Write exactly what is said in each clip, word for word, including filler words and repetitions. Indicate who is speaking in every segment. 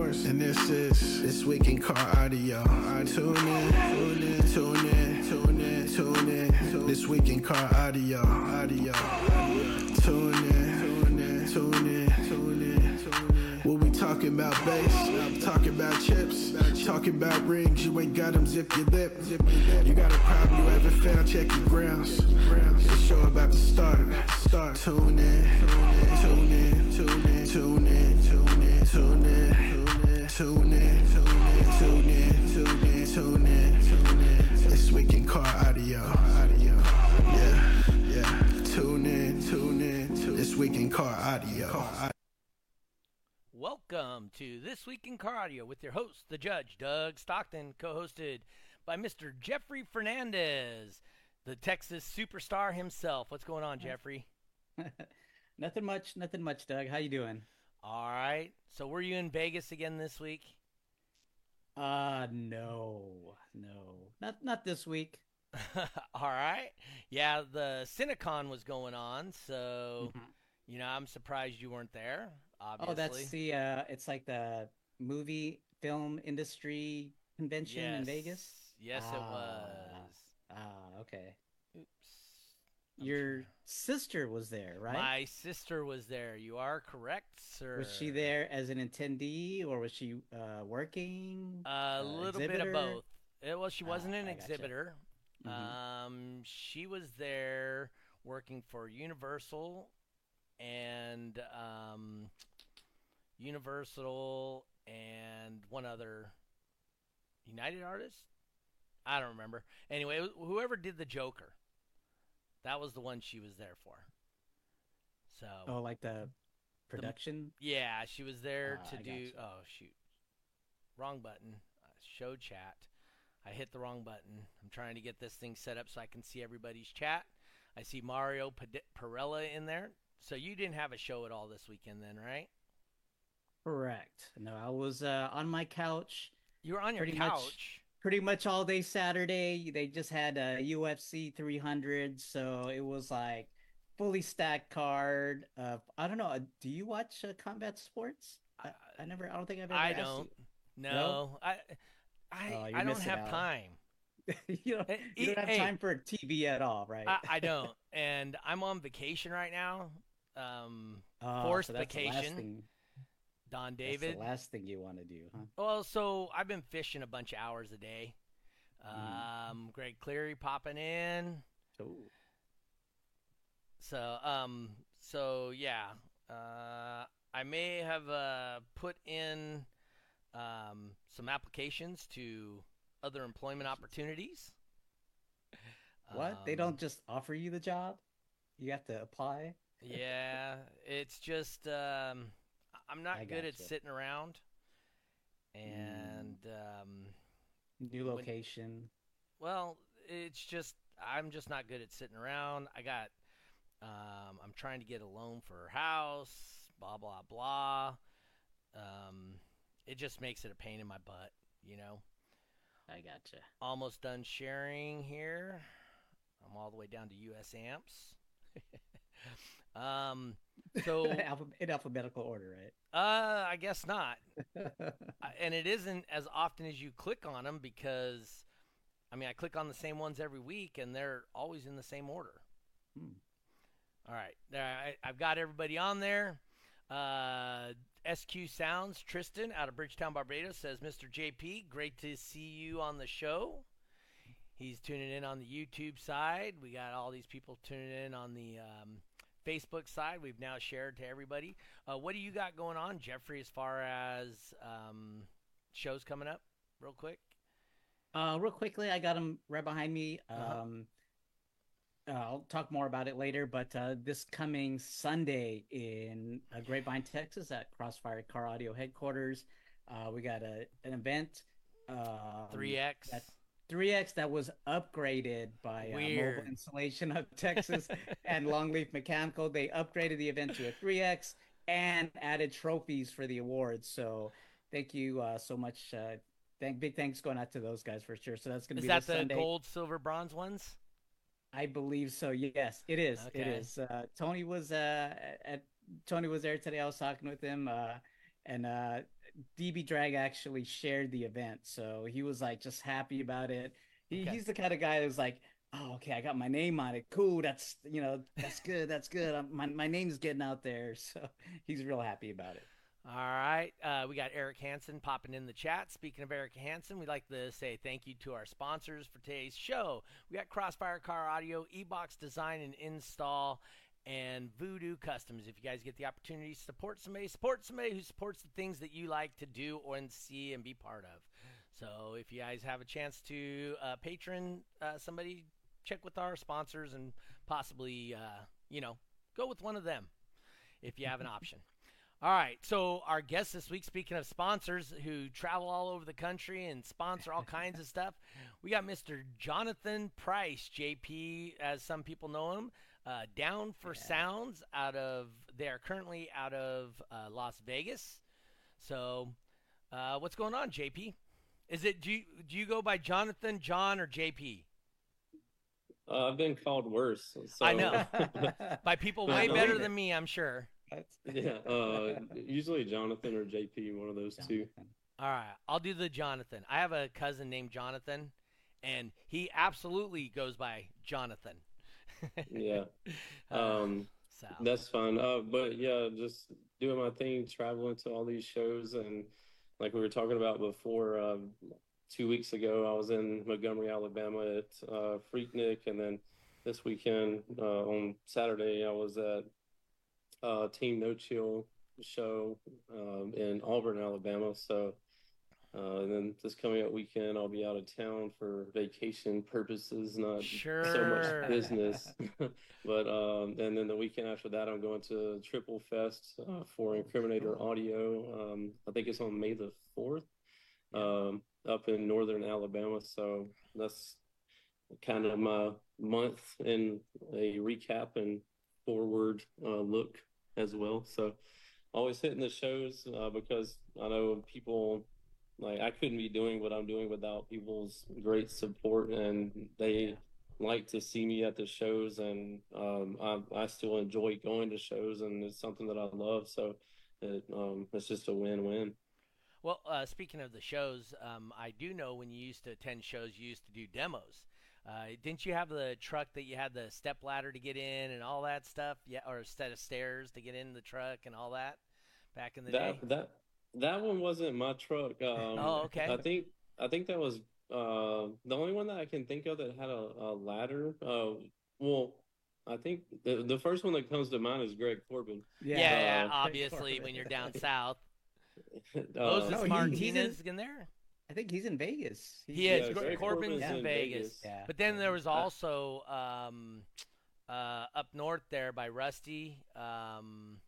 Speaker 1: Morris, and this is This Week in Car Audio. Tune in, tune in, tune in, tune in, tune in. This Week in Car Audio, audio. Tune in, tune in, tune in, tune in, tune in. We'll be talking about bass, talking about chips, talking about rings. You ain't got them, zip your lip. You got a problem you haven't found, check your grounds. The show about to start. Start. Tune in, tune in, tune in, tune in, tune in, tune in, tune in, tune in, tune in, tune in, tune in, tune in. This Week in Car Audio. Audio. Yeah, yeah. Tune in, tune in, tune in. This Week in Car Audio.
Speaker 2: Welcome to This Week in Car Audio with your host, the Judge, Doug Stockton, co-hosted by Mister Jeffrey Fernandez, the Texas superstar himself. What's going on, Jeffrey?
Speaker 3: Nothing much, nothing much, Doug. How you doing?
Speaker 2: All right. So were you in Vegas again this week?
Speaker 3: Uh, no, no, not not this week.
Speaker 2: All right. Yeah, the Cinecon was going on, so,
Speaker 3: Mhm.
Speaker 2: you know, I'm surprised you weren't there, obviously.
Speaker 3: Oh, that's the, uh, it's like the movie film industry convention in
Speaker 2: Yes.
Speaker 3: Vegas?
Speaker 2: Yes, it
Speaker 3: Ah.
Speaker 2: was.
Speaker 3: Ah, okay.
Speaker 2: Oops. I'm
Speaker 3: Your
Speaker 2: sure.
Speaker 3: sister was there, right?
Speaker 2: My sister was there. You are correct, sir.
Speaker 3: Was she there as an attendee or was she uh, working?
Speaker 2: A
Speaker 3: uh,
Speaker 2: little bit
Speaker 3: exhibitor?
Speaker 2: of both. It, well, she
Speaker 3: Ah,
Speaker 2: wasn't an
Speaker 3: I gotcha.
Speaker 2: exhibitor.
Speaker 3: Mhm.
Speaker 2: Um, she was there working for Universal and um, Universal and one other United Artist. I don't remember. Anyway, it was- whoever did the Joker, that was the one she was there for. So
Speaker 3: Oh, like the production?
Speaker 2: yeah, she was there
Speaker 3: Ah,
Speaker 2: to
Speaker 3: I
Speaker 2: do.
Speaker 3: gotcha.
Speaker 2: Oh shoot, wrong button. Uh, show chat. I hit the wrong button. I'm trying to get this thing set up so I can see everybody's chat. I see Mario Pad- Perella in there. So you didn't have a show at all this weekend, then, right?
Speaker 3: Correct. No, I was uh, on my couch
Speaker 2: You were on your
Speaker 3: pretty much
Speaker 2: couch.
Speaker 3: pretty much all day Saturday. They just had a U F C three hundred, so it was like fully stacked card. Uh, I don't know. uh, Do you watch uh, combat sports? I, I never. I don't think I've ever
Speaker 2: I
Speaker 3: asked
Speaker 2: don't.
Speaker 3: you.
Speaker 2: No, I, I,
Speaker 3: Oh, you're
Speaker 2: I don't
Speaker 3: missing
Speaker 2: have
Speaker 3: out.
Speaker 2: time.
Speaker 3: You don't.
Speaker 2: Hey,
Speaker 3: You don't have
Speaker 2: hey,
Speaker 3: time for T V at all, right?
Speaker 2: I, I don't, and I'm on vacation right now. Um,
Speaker 3: Oh,
Speaker 2: forced
Speaker 3: so that's the last
Speaker 2: vacation.
Speaker 3: thing.
Speaker 2: Don
Speaker 3: That's
Speaker 2: David.
Speaker 3: the last thing you want to do, huh?
Speaker 2: Well, so I've been fishing a bunch of hours a day.
Speaker 3: Mhm.
Speaker 2: Um, Greg Cleary popping in.
Speaker 3: Ooh.
Speaker 2: So, um, so yeah, uh, I may have uh, put in um, some applications to other employment opportunities.
Speaker 3: What? They
Speaker 2: Um,
Speaker 3: don't just offer you the job? You have to apply?
Speaker 2: Yeah, it's just um, I'm not
Speaker 3: I
Speaker 2: good at
Speaker 3: gotcha.
Speaker 2: sitting around,
Speaker 3: Mm.
Speaker 2: and um,
Speaker 3: New
Speaker 2: when
Speaker 3: location.
Speaker 2: well, it's just I'm just not good at sitting around. I got um, I'm trying to get a loan for a house, blah blah blah. Um, it just makes it a pain in my butt, you know.
Speaker 3: I gotcha.
Speaker 2: Almost done sharing here. I'm all the way down to U S amps. um, so
Speaker 3: Alpha- in alphabetical order,
Speaker 2: uh, I guess not.
Speaker 3: right?
Speaker 2: Uh, and it isn't as often as you click on them because, I mean, I click on the same ones every week and they're always in the same order.
Speaker 3: Hmm.
Speaker 2: All right, there I, I've got everybody on there. Uh, S Q Sounds, Tristan out of Bridgetown, Barbados says, Mister J P, great to see you on the show. He's tuning in on the YouTube side. We got all these people tuning in on the um, Facebook side. We've now shared to everybody. Uh, what do you got going on, Jeffrey, as far as um, shows coming up, real quick?
Speaker 3: Uh, real quickly, I got them right behind me.
Speaker 2: Uh-huh.
Speaker 3: Um, uh, I'll talk more about it later, but uh, this coming Sunday in uh, Grapevine, Texas, at Crossfire Car Audio headquarters, uh, we got a an event. Um,
Speaker 2: three X.
Speaker 3: that three X that was upgraded by uh, Mobile
Speaker 2: Weird.
Speaker 3: Installation of Texas and Longleaf Mechanical. They upgraded the event to a three X and added trophies for the awards. So thank you uh, so much. Uh, thank big thanks going out to those guys for sure. So that's going to
Speaker 2: Is
Speaker 3: be
Speaker 2: that
Speaker 3: this
Speaker 2: the
Speaker 3: Sunday.
Speaker 2: gold, silver, bronze ones?
Speaker 3: I believe so. Yes, it is. It
Speaker 2: Okay.
Speaker 3: is. Uh, Tony was uh, at Tony was there today. I was talking with him, uh, and uh, D B Drag actually shared the event, so he was like just happy about it. He,
Speaker 2: Okay.
Speaker 3: He's the kind of guy that's like, oh, okay, I got my name on it. Cool, that's you know, that's good, that's good. I'm, my my name's getting out there, so he's real happy about it.
Speaker 2: All right. Uh, we got Eric Hansen popping in the chat. Speaking of Eric Hansen, we'd like to say thank you to our sponsors for today's show. We got Crossfire Car Audio, E-Box Design and Install, and Voodoo Customs. If you guys get the opportunity to support somebody, support somebody who supports the things that you like to do or and see and be part of. So if you guys have a chance to uh, patron uh, somebody, check with our sponsors and possibly, uh, you know, go with one of them if you have an option. All right, so our guest this week, speaking of sponsors who travel all over the country and sponsor all kinds of stuff, we got Mister Jonathan Price, J P, as some people know him, uh, Down for yeah. Sounds out of, they are currently out of uh, Las Vegas. So uh, what's going on, J P? Is it, do you, do you go by Jonathan, John, or J P?
Speaker 4: Uh, I've been called worse. So.
Speaker 2: I know. By people way better than me, I'm sure.
Speaker 4: Yeah, uh, usually Jonathan or J P, one of those Jonathan. two.
Speaker 2: All right, I'll do the Jonathan. I have a cousin named Jonathan, and he absolutely goes by Jonathan.
Speaker 4: Yeah, um,
Speaker 2: so.
Speaker 4: That's fun. Uh, but yeah, just doing my thing, traveling to all these shows, and like we were talking about before, uh, two weeks ago, I was in Montgomery, Alabama at uh, Freaknik, and then this weekend uh, on Saturday, I was at Uh, Team No Chill show um, in Auburn, Alabama. So, uh, and then this coming up weekend, I'll be out of town for vacation purposes, not
Speaker 2: sure.
Speaker 4: so much business. But um, and then the weekend after that, I'm going to Triple Fest uh, for Incriminator Audio. Um, I think it's on May the fourth, um, up in northern Alabama. So that's kind of my month in a recap and forward uh, look as well. So always hitting the shows uh, because I know people, like, I couldn't be doing what I'm doing without people's great support, and they like to see me at the shows, and um, I, I still enjoy going to shows, and it's something that I love. So it, um, it's just a win-win.
Speaker 2: Well, uh, speaking of the shows, um, I do know when you used to attend shows, you used to do demos. Uh, didn't you have the truck that you had the step ladder to get in and all that stuff? Yeah, or a set of stairs to get in the truck and all that back in the
Speaker 4: that,
Speaker 2: day?
Speaker 4: That that one wasn't my truck. Um,
Speaker 2: oh, okay.
Speaker 4: I think I think that was uh, the only one that I can think of that had a, a ladder. Uh, well, I think the the first one that comes to mind is Greg Corbin.
Speaker 2: Yeah, yeah, uh, yeah obviously when you're down south. Moses uh, no, Martinez in there.
Speaker 3: I think he's in Vegas. He's,
Speaker 2: he is.
Speaker 4: Yeah,
Speaker 2: Corbin's, Corbin's in,
Speaker 4: in
Speaker 2: Vegas.
Speaker 4: Vegas.
Speaker 3: Yeah.
Speaker 2: But then there was also um, uh, up north there by Rusty. Um,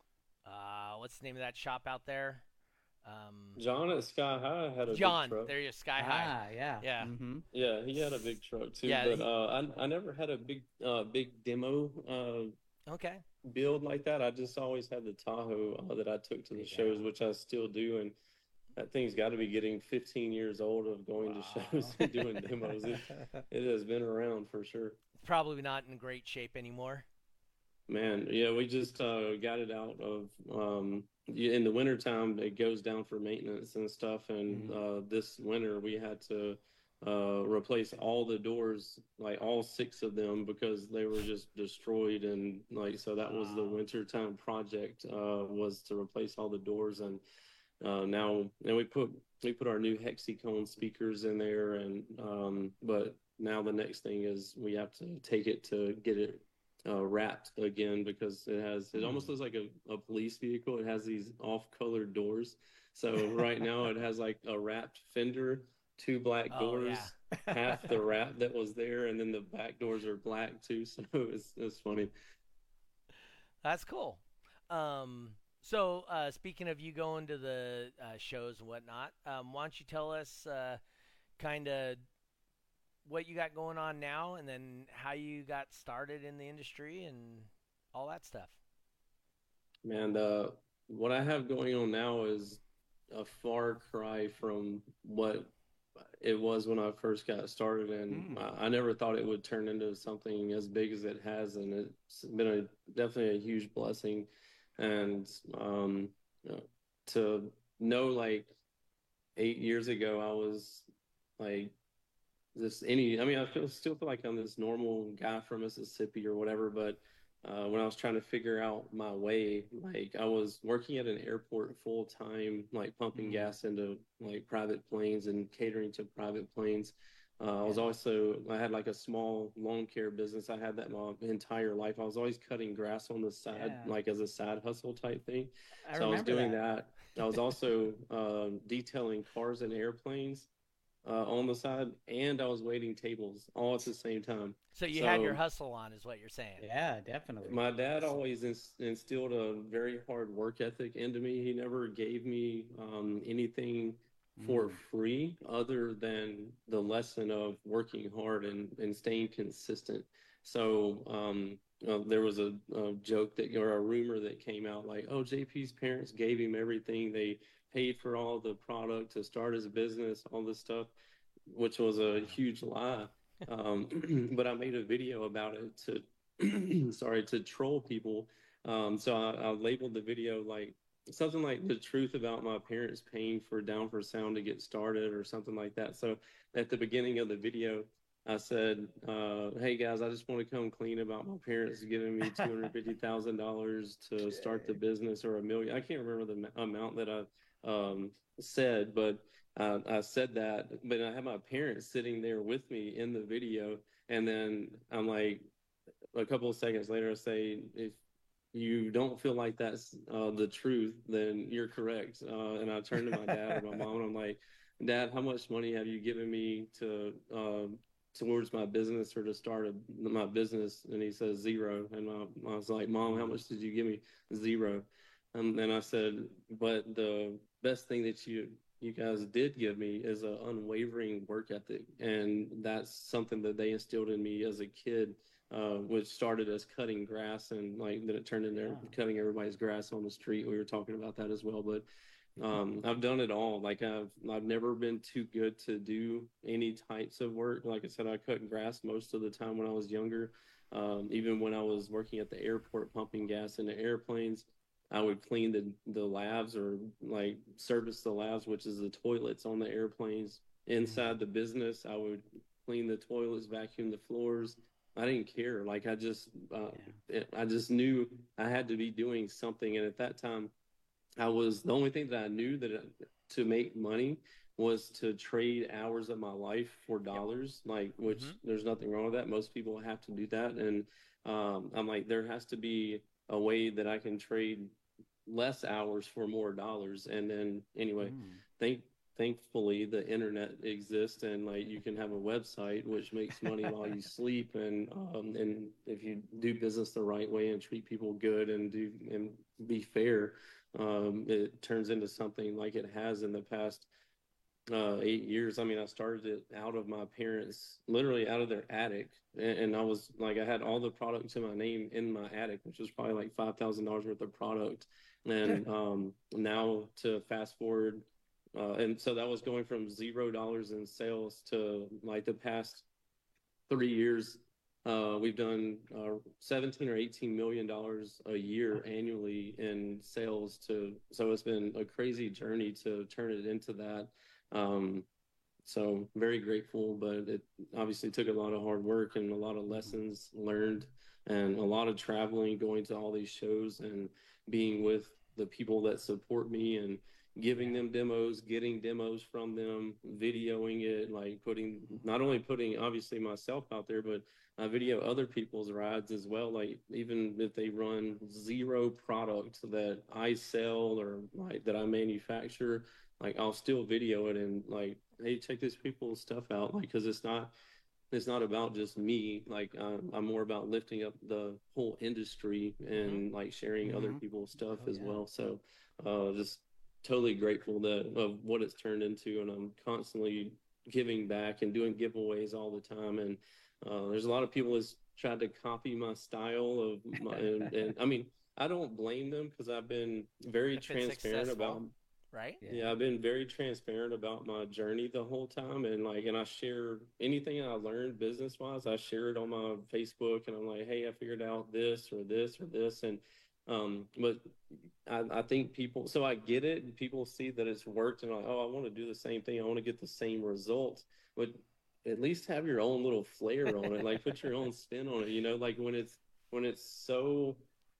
Speaker 2: uh, what's the name of that shop out there? Um,
Speaker 4: John at Sky High had a
Speaker 2: John,
Speaker 4: big truck.
Speaker 2: there you go, Sky High.
Speaker 3: Ah, yeah.
Speaker 2: Yeah.
Speaker 3: Mm-hmm.
Speaker 4: Yeah, he had a big truck too.
Speaker 2: Yeah,
Speaker 4: but
Speaker 2: he,
Speaker 4: uh, I I never had a big uh, big demo uh,
Speaker 2: okay.
Speaker 4: build like that. I just always had the Tahoe uh, that I took to the yeah. shows, which I still do, and that thing's got to be getting fifteen years old of going wow. to shows and doing demos. It, it has been around for sure.
Speaker 2: It's probably not in great shape anymore.
Speaker 4: Man, yeah, we just uh, got it out of, um, in the wintertime, it goes down for maintenance and stuff. And mm-hmm. uh, this winter, we had to uh, replace all the doors, like all six of them, because they were just destroyed. And like, so that wow. was the wintertime project, uh, was to replace all the doors. And Uh, now, and we put we put our new Hexicone speakers in there, and um, but now the next thing is we have to take it to get it uh, wrapped again, because it has it mm. almost looks like a, a police vehicle. It has these off-colored doors. So right now it has like a wrapped fender, two black
Speaker 2: oh,
Speaker 4: doors,
Speaker 2: yeah.
Speaker 4: half the wrap that was there, and then the back doors are black too. So it's it's funny.
Speaker 2: That's cool. Um, So, uh, speaking of you going to the uh, shows and whatnot, um, why don't you tell us uh, kind of what you got going on now, and then how you got started in the industry and all that stuff?
Speaker 4: Man, uh, what I have going on now is a far cry from what it was when I first got started, and mm. I, I never thought it would turn into something as big as it has, and it's been a definitely a huge blessing. And um, to know, like eight years ago, I was like this any, I mean, I feel still feel like I'm this normal guy from Mississippi or whatever, but uh, when I was trying to figure out my way, like I was working at an airport full time, like pumping
Speaker 3: Mm.
Speaker 4: gas into like private planes and catering to private planes. Uh, I was
Speaker 3: Yeah.
Speaker 4: also, I had like a small lawn care business. I had that my entire life. I was always cutting grass on the side,
Speaker 3: Yeah.
Speaker 4: like as a side hustle type thing.
Speaker 3: I
Speaker 4: So I was
Speaker 3: remember
Speaker 4: doing
Speaker 3: that.
Speaker 4: that. I was also uh, detailing cars and airplanes uh, on the side, and I was waiting tables all at the same time.
Speaker 2: So you had your
Speaker 4: So
Speaker 2: hustle on, is what you're saying.
Speaker 3: Yeah, definitely.
Speaker 4: my dad always ins- instilled a very hard work ethic into me. He never gave me um, anything for
Speaker 3: Mm.
Speaker 4: free other than the lesson of working hard and, and staying consistent. So um, uh, there was a, a joke that, or a rumor that came out like, oh, J P's parents gave him everything. They paid for all the product to start his business, all this stuff, which was a huge lie. Um, but I made a video about it to, sorry, to troll people. Um, so I, I labeled the video like something like the truth about my parents paying for Down for Sound to get started or something like that. So at the beginning of the video, I said, uh, hey guys, I just want to come clean about my parents giving me two hundred fifty thousand dollars to start the business, or a million. I can't remember the amount that I um, said, but uh, I said that, but I had my parents sitting there with me in the video. And then I'm like, a couple of seconds later, I say, if you don't feel like that's uh, the truth, then you're correct. Uh, and I turned to my dad or my mom, and I'm like, Dad, how much money have you given me to uh, towards my business or to start a, my business? And he says zero. And my, I was like, Mom, how much did you give me? Zero. Um, and I said, but the best thing that you you guys did give me is an unwavering work ethic, and that's something that they instilled in me as a kid, uh, which started as cutting grass, and like then it turned into
Speaker 3: Yeah.
Speaker 4: cutting everybody's grass on the street. We were talking about that as well, but um, I've done it all. Like I've I've never been too good to do any types of work. Like I said, I cut grass most of the time when I was younger. Um, even when I was working at the airport pumping gas into airplanes, I would clean the the labs, or like service the labs, which is the toilets on the airplanes. Inside the business, I would clean the toilets, vacuum the floors. I didn't care. Like I just, uh, it, I just knew I had to be doing something. And at that time, I was the only thing that I knew that uh, to make money was to trade hours of my life for dollars. Like, which
Speaker 2: Mhm.
Speaker 4: there's nothing wrong with that. Most people have to do that. And um, I'm like, there has to be a way that I can trade less hours for more dollars. And then anyway,
Speaker 3: Mm.
Speaker 4: thank thankfully the internet exists, and like you can have a website which makes money while you sleep. And um, and if you do business the right way and treat people good and do and be fair, um, it turns into something like it has in the past uh, eight years. I mean, I started it out of my parents, literally out of their attic. And, and I was like, I had all the product to my name in my attic, which was probably like five thousand dollars worth of product. And um, now to fast forward, uh, and so that was going from zero dollars in sales to like the past three years. Uh, we've done uh, seventeen or eighteen million dollars a year annually in sales. To so it's been a crazy journey to turn it into that. Um, so very grateful, but it obviously took a lot of hard work and a lot of lessons learned, and a lot of traveling, going to all these shows and being with the people that support me, and giving them demos, getting demos from them, videoing it, like putting, not only putting obviously myself out there, but I video other people's rides as well. Like even if they run zero product that I sell or like that I manufacture, like I'll still video it and like, hey, check this people's stuff out. Like, cause it's not, it's not about just me. Like I'm, I'm more about lifting up the whole industry and like sharing other
Speaker 3: Mhm.
Speaker 4: people's stuff
Speaker 3: Oh,
Speaker 4: as
Speaker 3: yeah.
Speaker 4: well. So, uh, just totally grateful that of what it's turned into, and I'm constantly giving back and doing giveaways all the time. And uh, there's a lot of people that's tried to copy my style of my, and, and I mean, I don't blame them because I've been very
Speaker 2: If it's
Speaker 4: transparent about
Speaker 2: successful, right?
Speaker 3: Yeah.
Speaker 4: yeah, I've been very transparent about my journey the whole time, and like, and I share anything I learned business wise. I share it on my Facebook, and I'm like, hey, I figured out this or this or this, and Um, but I, I think people, so I get it. People see that it's worked and like, oh, I want to do the same thing. I want to get the same results, but at least have your own little flair on it. Like put your own spin on it, you know, like when it's, when it's so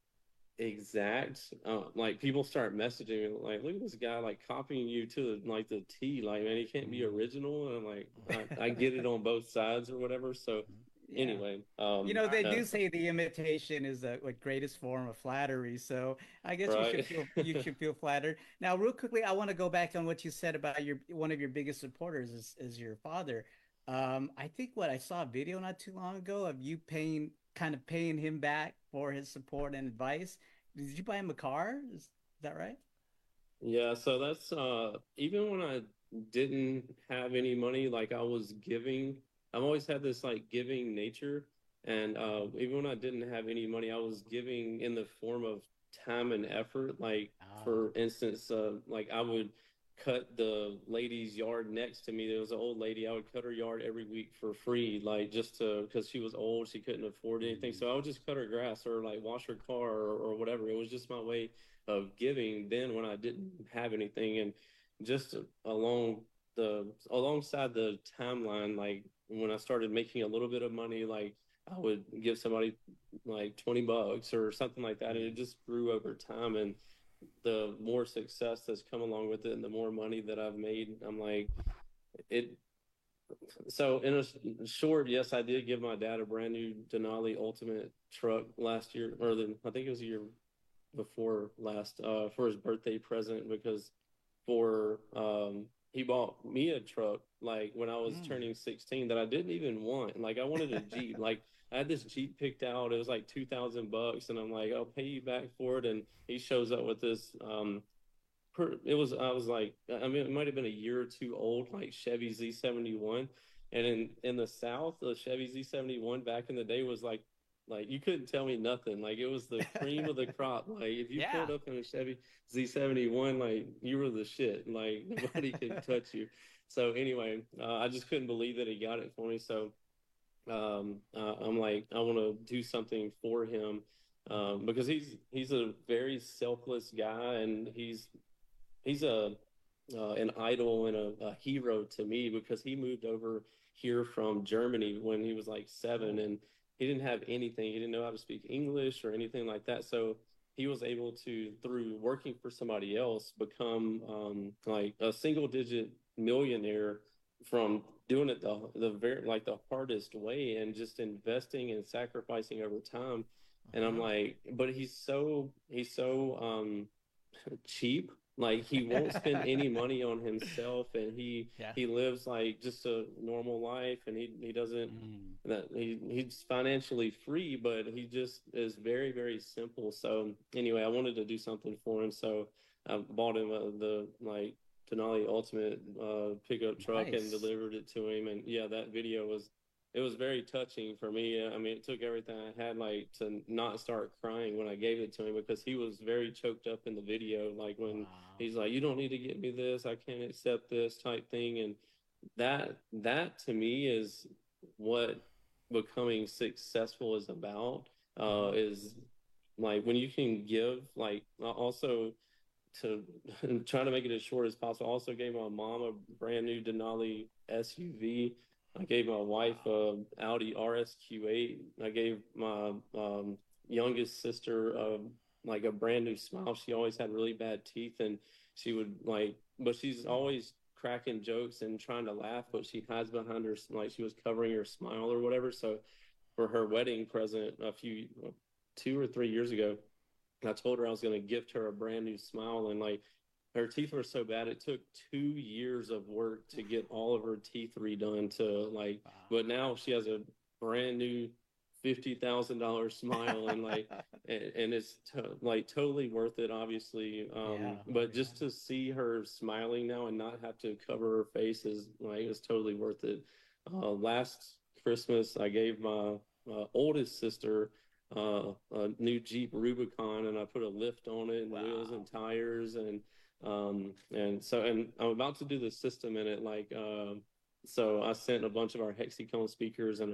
Speaker 4: exact, uh, like people start messaging me like, look at this guy, like copying you to like the T, like, man, he can't be original. And I'm like, I, I get it on both sides or whatever. So
Speaker 3: Yeah.
Speaker 4: anyway, um,
Speaker 3: You know, they
Speaker 4: uh,
Speaker 3: do say the imitation is the like, greatest form of flattery. So I guess you should
Speaker 4: right.
Speaker 3: feel you should feel flattered. Now, real quickly, I want to go back on what you said about your one of your biggest supporters is is your father. Um, I think what I saw a video not too long ago of you paying kind of paying him back for his support and advice. Did you buy him a car? Is that right?
Speaker 4: Yeah, so that's uh even when I didn't have any money, like I was giving, I've always had this like giving nature. And uh even when I didn't have any money, I was giving in the form of time and effort. Like
Speaker 3: Ah,
Speaker 4: for instance, uh like I would cut the lady's yard next to me. There was an old lady. I would cut her yard every week for free, like just to because she was old, she couldn't afford anything.
Speaker 3: mm,
Speaker 4: So I would just cut her grass or like wash her car or, or whatever. It was just my way of giving then when I didn't have anything. And just along the alongside the timeline, like when I started making a little bit of money, like I would give somebody like twenty bucks or something like that. And it
Speaker 3: mm.
Speaker 4: just grew over time. And the more success that's come along with it and the more money that I've made, I'm like, it. So in a short, yes, I did give my dad a brand new Denali Ultimate truck last year, or the I think it was a year before last, uh, for his birthday present because for um he bought me a truck like when I was
Speaker 3: Mm.
Speaker 4: turning sixteen that I didn't even want. Like I wanted a Jeep. Like I had this Jeep picked out. It was like two thousand bucks and I'm like, I'll pay you back for it. And he shows up with this um per, it was I was like I mean it might have been a year or two old like Chevy Z seventy-one, and in in the South the Chevy Z seventy-one back in the day was like like you couldn't tell me nothing. Like it was the cream of the crop. Like if you
Speaker 2: Yeah.
Speaker 4: pulled up in a Chevy Z seventy-one, like you were the shit. Like nobody could touch you. So anyway, uh, I just couldn't believe that he got it for me. So um, uh, I'm like, I want to do something for him um, because he's he's a very selfless guy, and he's he's a uh, an idol and a, a hero to me because he moved over here from Germany when he was like seven,
Speaker 3: Oh,
Speaker 4: and he didn't have anything. He didn't know how to speak English or anything like that. So he was able to, through working for somebody else, become um, like a single digit millionaire from doing it the the very like the hardest way and just investing and sacrificing over time. And I'm
Speaker 2: Uh-huh.
Speaker 4: like, but he's so he's so um cheap. Like he won't spend any money on himself, and he
Speaker 2: Yeah.
Speaker 4: he lives like just a normal life, and he he doesn't
Speaker 3: mm.
Speaker 4: that he he's financially free, but he just is very very simple. So anyway, I wanted to do something for him, so I bought him a, the like Denali Ultimate uh, pickup truck and
Speaker 3: Nice.
Speaker 4: delivered it to him, and yeah, that video was it was very touching for me. I mean, it took everything I had like to not start crying when I gave it to him because he was very choked up in the video. Like when
Speaker 3: Wow.
Speaker 4: he's like, "You don't need to get me this. I can't accept this," type thing. And that that to me is what becoming successful is about. Uh,
Speaker 3: Mhm.
Speaker 4: is like when you can give. Like also to try to make it as short as possible. I also gave my mom a brand new Denali S U V. I gave my wife
Speaker 3: Wow.
Speaker 4: a Audi R S Q eight. I gave my um, youngest sister uh, like a brand new smile. She always had really bad teeth, and she would like, but she's
Speaker 3: Mm.
Speaker 4: always cracking jokes and trying to laugh, but she hides behind her like she was covering her smile or whatever. So for her wedding present a few two or three years ago, I told her I was going to gift her a brand new smile, and like her teeth were so bad, it took two years of work to get all of her teeth redone. To like, but now she has a brand new fifty thousand dollar smile, and like,
Speaker 3: Wow.
Speaker 4: and, and it's to, like totally worth it, obviously.
Speaker 3: Yeah.
Speaker 4: Um,
Speaker 3: Oh,
Speaker 4: but
Speaker 3: yeah.
Speaker 4: just to see her smiling now and not have to cover her face is like it's totally worth it. Uh, last Christmas, I gave my uh, oldest sister uh, a new Jeep Rubicon, and I put a lift on it and wheels and
Speaker 3: Wow.
Speaker 4: tires, and um, and so and I'm about to do the system in it. Like, uh, so I sent a bunch of our Hexicone speakers and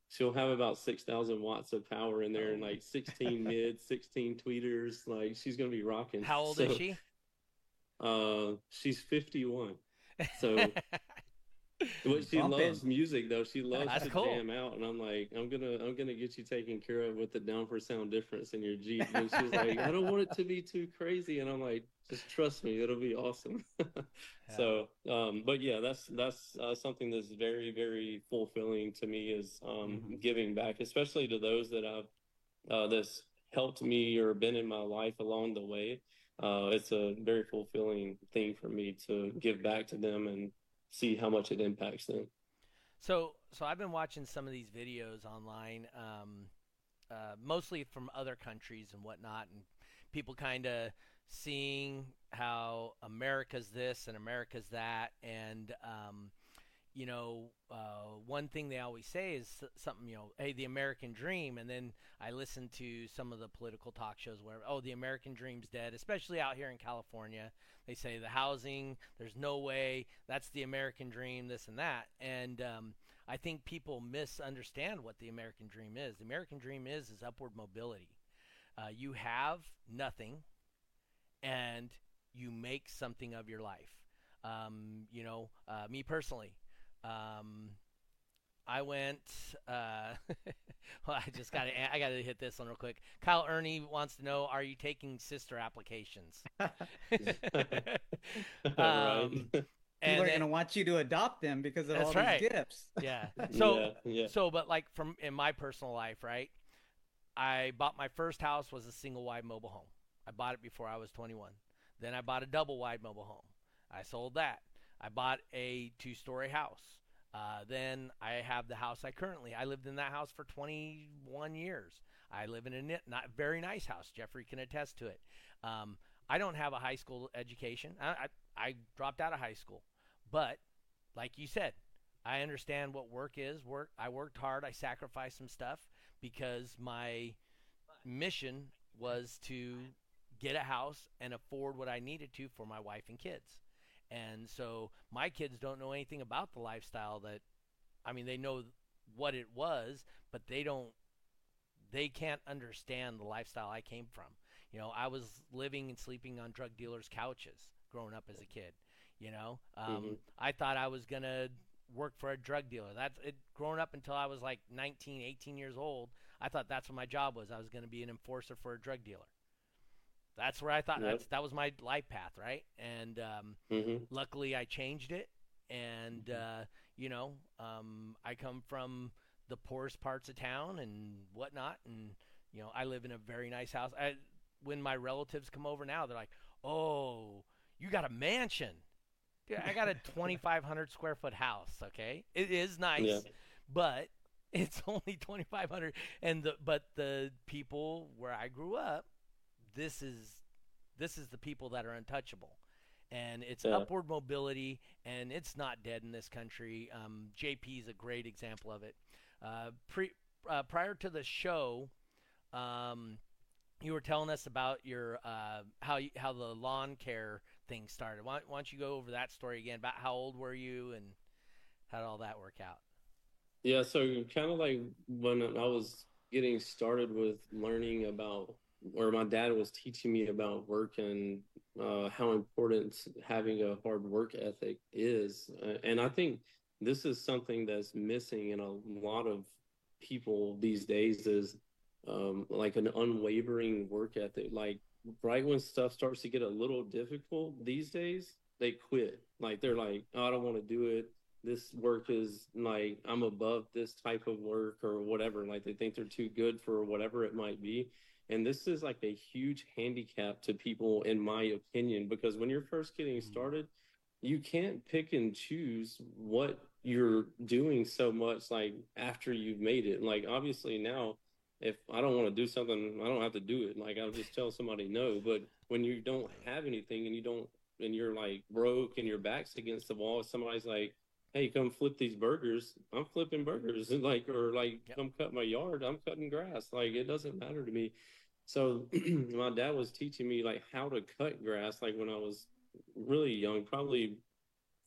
Speaker 4: she'll have about six thousand watts of power in there, and like sixteen mid, sixteen tweeters. Like, she's gonna be rocking.
Speaker 2: How old
Speaker 4: so,
Speaker 2: is she?
Speaker 4: Uh, she's fifty-one. So, but she
Speaker 3: Bumpin'.
Speaker 4: loves music though. She loves
Speaker 2: That's
Speaker 4: to
Speaker 2: cool.
Speaker 4: jam out, and I'm like, I'm gonna, I'm gonna get you taken care of with the down for sound difference in your Jeep. And she's like, I don't want it to be too crazy, and I'm like, just trust me, it'll be awesome. So, um, but yeah, that's that's uh, something that's very, very fulfilling to me is um,
Speaker 3: Mm-hmm.
Speaker 4: giving back, especially to those that I've uh, that's helped me or been in my life along the way. Uh, it's a very fulfilling thing for me to give back to them and see how much it impacts them.
Speaker 2: So, so I've been watching some of these videos online, um, uh, mostly from other countries and whatnot, and people kind of seeing how America's this and America's that, and um, you know, uh, one thing they always say is s- something, you know, hey, the American dream, and then I listen to some of the political talk shows where, oh, the American dream's dead, especially out here in California. They say the housing, there's no way, that's the American dream, this and that. And um, I think people misunderstand what the American dream is. The American dream is is upward mobility. Uh, you have nothing, and you make something of your life. Um, you know, uh, me personally, um, I went. Uh, well, I just got to. I got to hit this one real quick. Kyle Ernie wants to know: are you taking sister applications?
Speaker 4: Right.
Speaker 2: um,
Speaker 3: People
Speaker 2: and
Speaker 3: are
Speaker 2: then-
Speaker 3: gonna want you to adopt them because of
Speaker 2: That's
Speaker 3: all
Speaker 2: right.
Speaker 3: these gifts.
Speaker 2: yeah. So
Speaker 4: yeah, yeah.
Speaker 2: so, but like from in my personal life, right? I bought my first house was a single wide mobile home. I bought it before I was twenty-one. Then I bought a double wide mobile home. I sold that. I bought a two-story house. Uh, then I have the house I currently. I lived in that house for twenty-one years. I live in a ni- not very nice house. Jeffrey can attest to it. Um, I don't have a high school education. I, I I dropped out of high school, but like you said, I understand what work is. Work. I worked hard. I sacrificed some stuff because my mission was to get a house and afford what I needed to for my wife and kids. And so my kids don't know anything about the lifestyle that, I mean, they know what it was, but they don't, they can't understand the lifestyle I came from. You know, I was living and sleeping on drug dealers' couches growing up as a kid. You know, um,
Speaker 4: Mhm.
Speaker 2: I thought I was going to work for a drug dealer. That's it. Growing up until I was like nineteen, eighteen years old, I thought that's what my job was. I was going to be an enforcer for a drug dealer. That's where I thought
Speaker 4: Yep.
Speaker 2: that's that was my life path, right? And um,
Speaker 4: hmm
Speaker 2: luckily, I changed it, and uh, you know, um, I come from the poorest parts of town and whatnot, and you know, I live in a very nice house. I, when my relatives come over now, they're like, "Oh, you got a mansion." Dude, I got a twenty-five hundred square foot house. Okay, it is nice,
Speaker 4: Yeah.
Speaker 2: but it's only twenty-five hundred. And the but the people where I grew up, this is this is the people that are untouchable, and it's
Speaker 4: Yeah.
Speaker 2: upward mobility, and it's not dead in this country. Um, J P is a great example of it. Uh, pre uh, prior to the show, um, you were telling us about your uh, how you, how the lawn care thing started. Why, why don't you go over that story again? About how old were you and how did all that work out?
Speaker 4: Yeah, so kind of like when I was getting started with learning about, or my dad was teaching me about work and uh, how important having a hard work ethic is. Uh, and I think this is something that's missing in a lot of people these days is um, like an unwavering work ethic. Like right when stuff starts to get a little difficult these days, they quit. Like they're like, oh, I don't want to do it. This work is like, I'm above this type of work or whatever. Like they think they're too good for whatever it might be. And this is like a huge handicap to people, in my opinion, because when you're first getting started, you can't pick and choose what you're doing so much like after you've made it. Like obviously now, if I don't want to do something, I don't have to do it. Like I'll just tell somebody no. But when you don't have anything and you don't, and you're like broke and your back's against the wall, somebody's like, hey, come flip these burgers. I'm flipping burgers. And like, or like,
Speaker 2: Yep.
Speaker 4: come cut my yard. I'm cutting grass. Like, it doesn't matter to me. So my dad was teaching me like how to cut grass. Like when I was really young, probably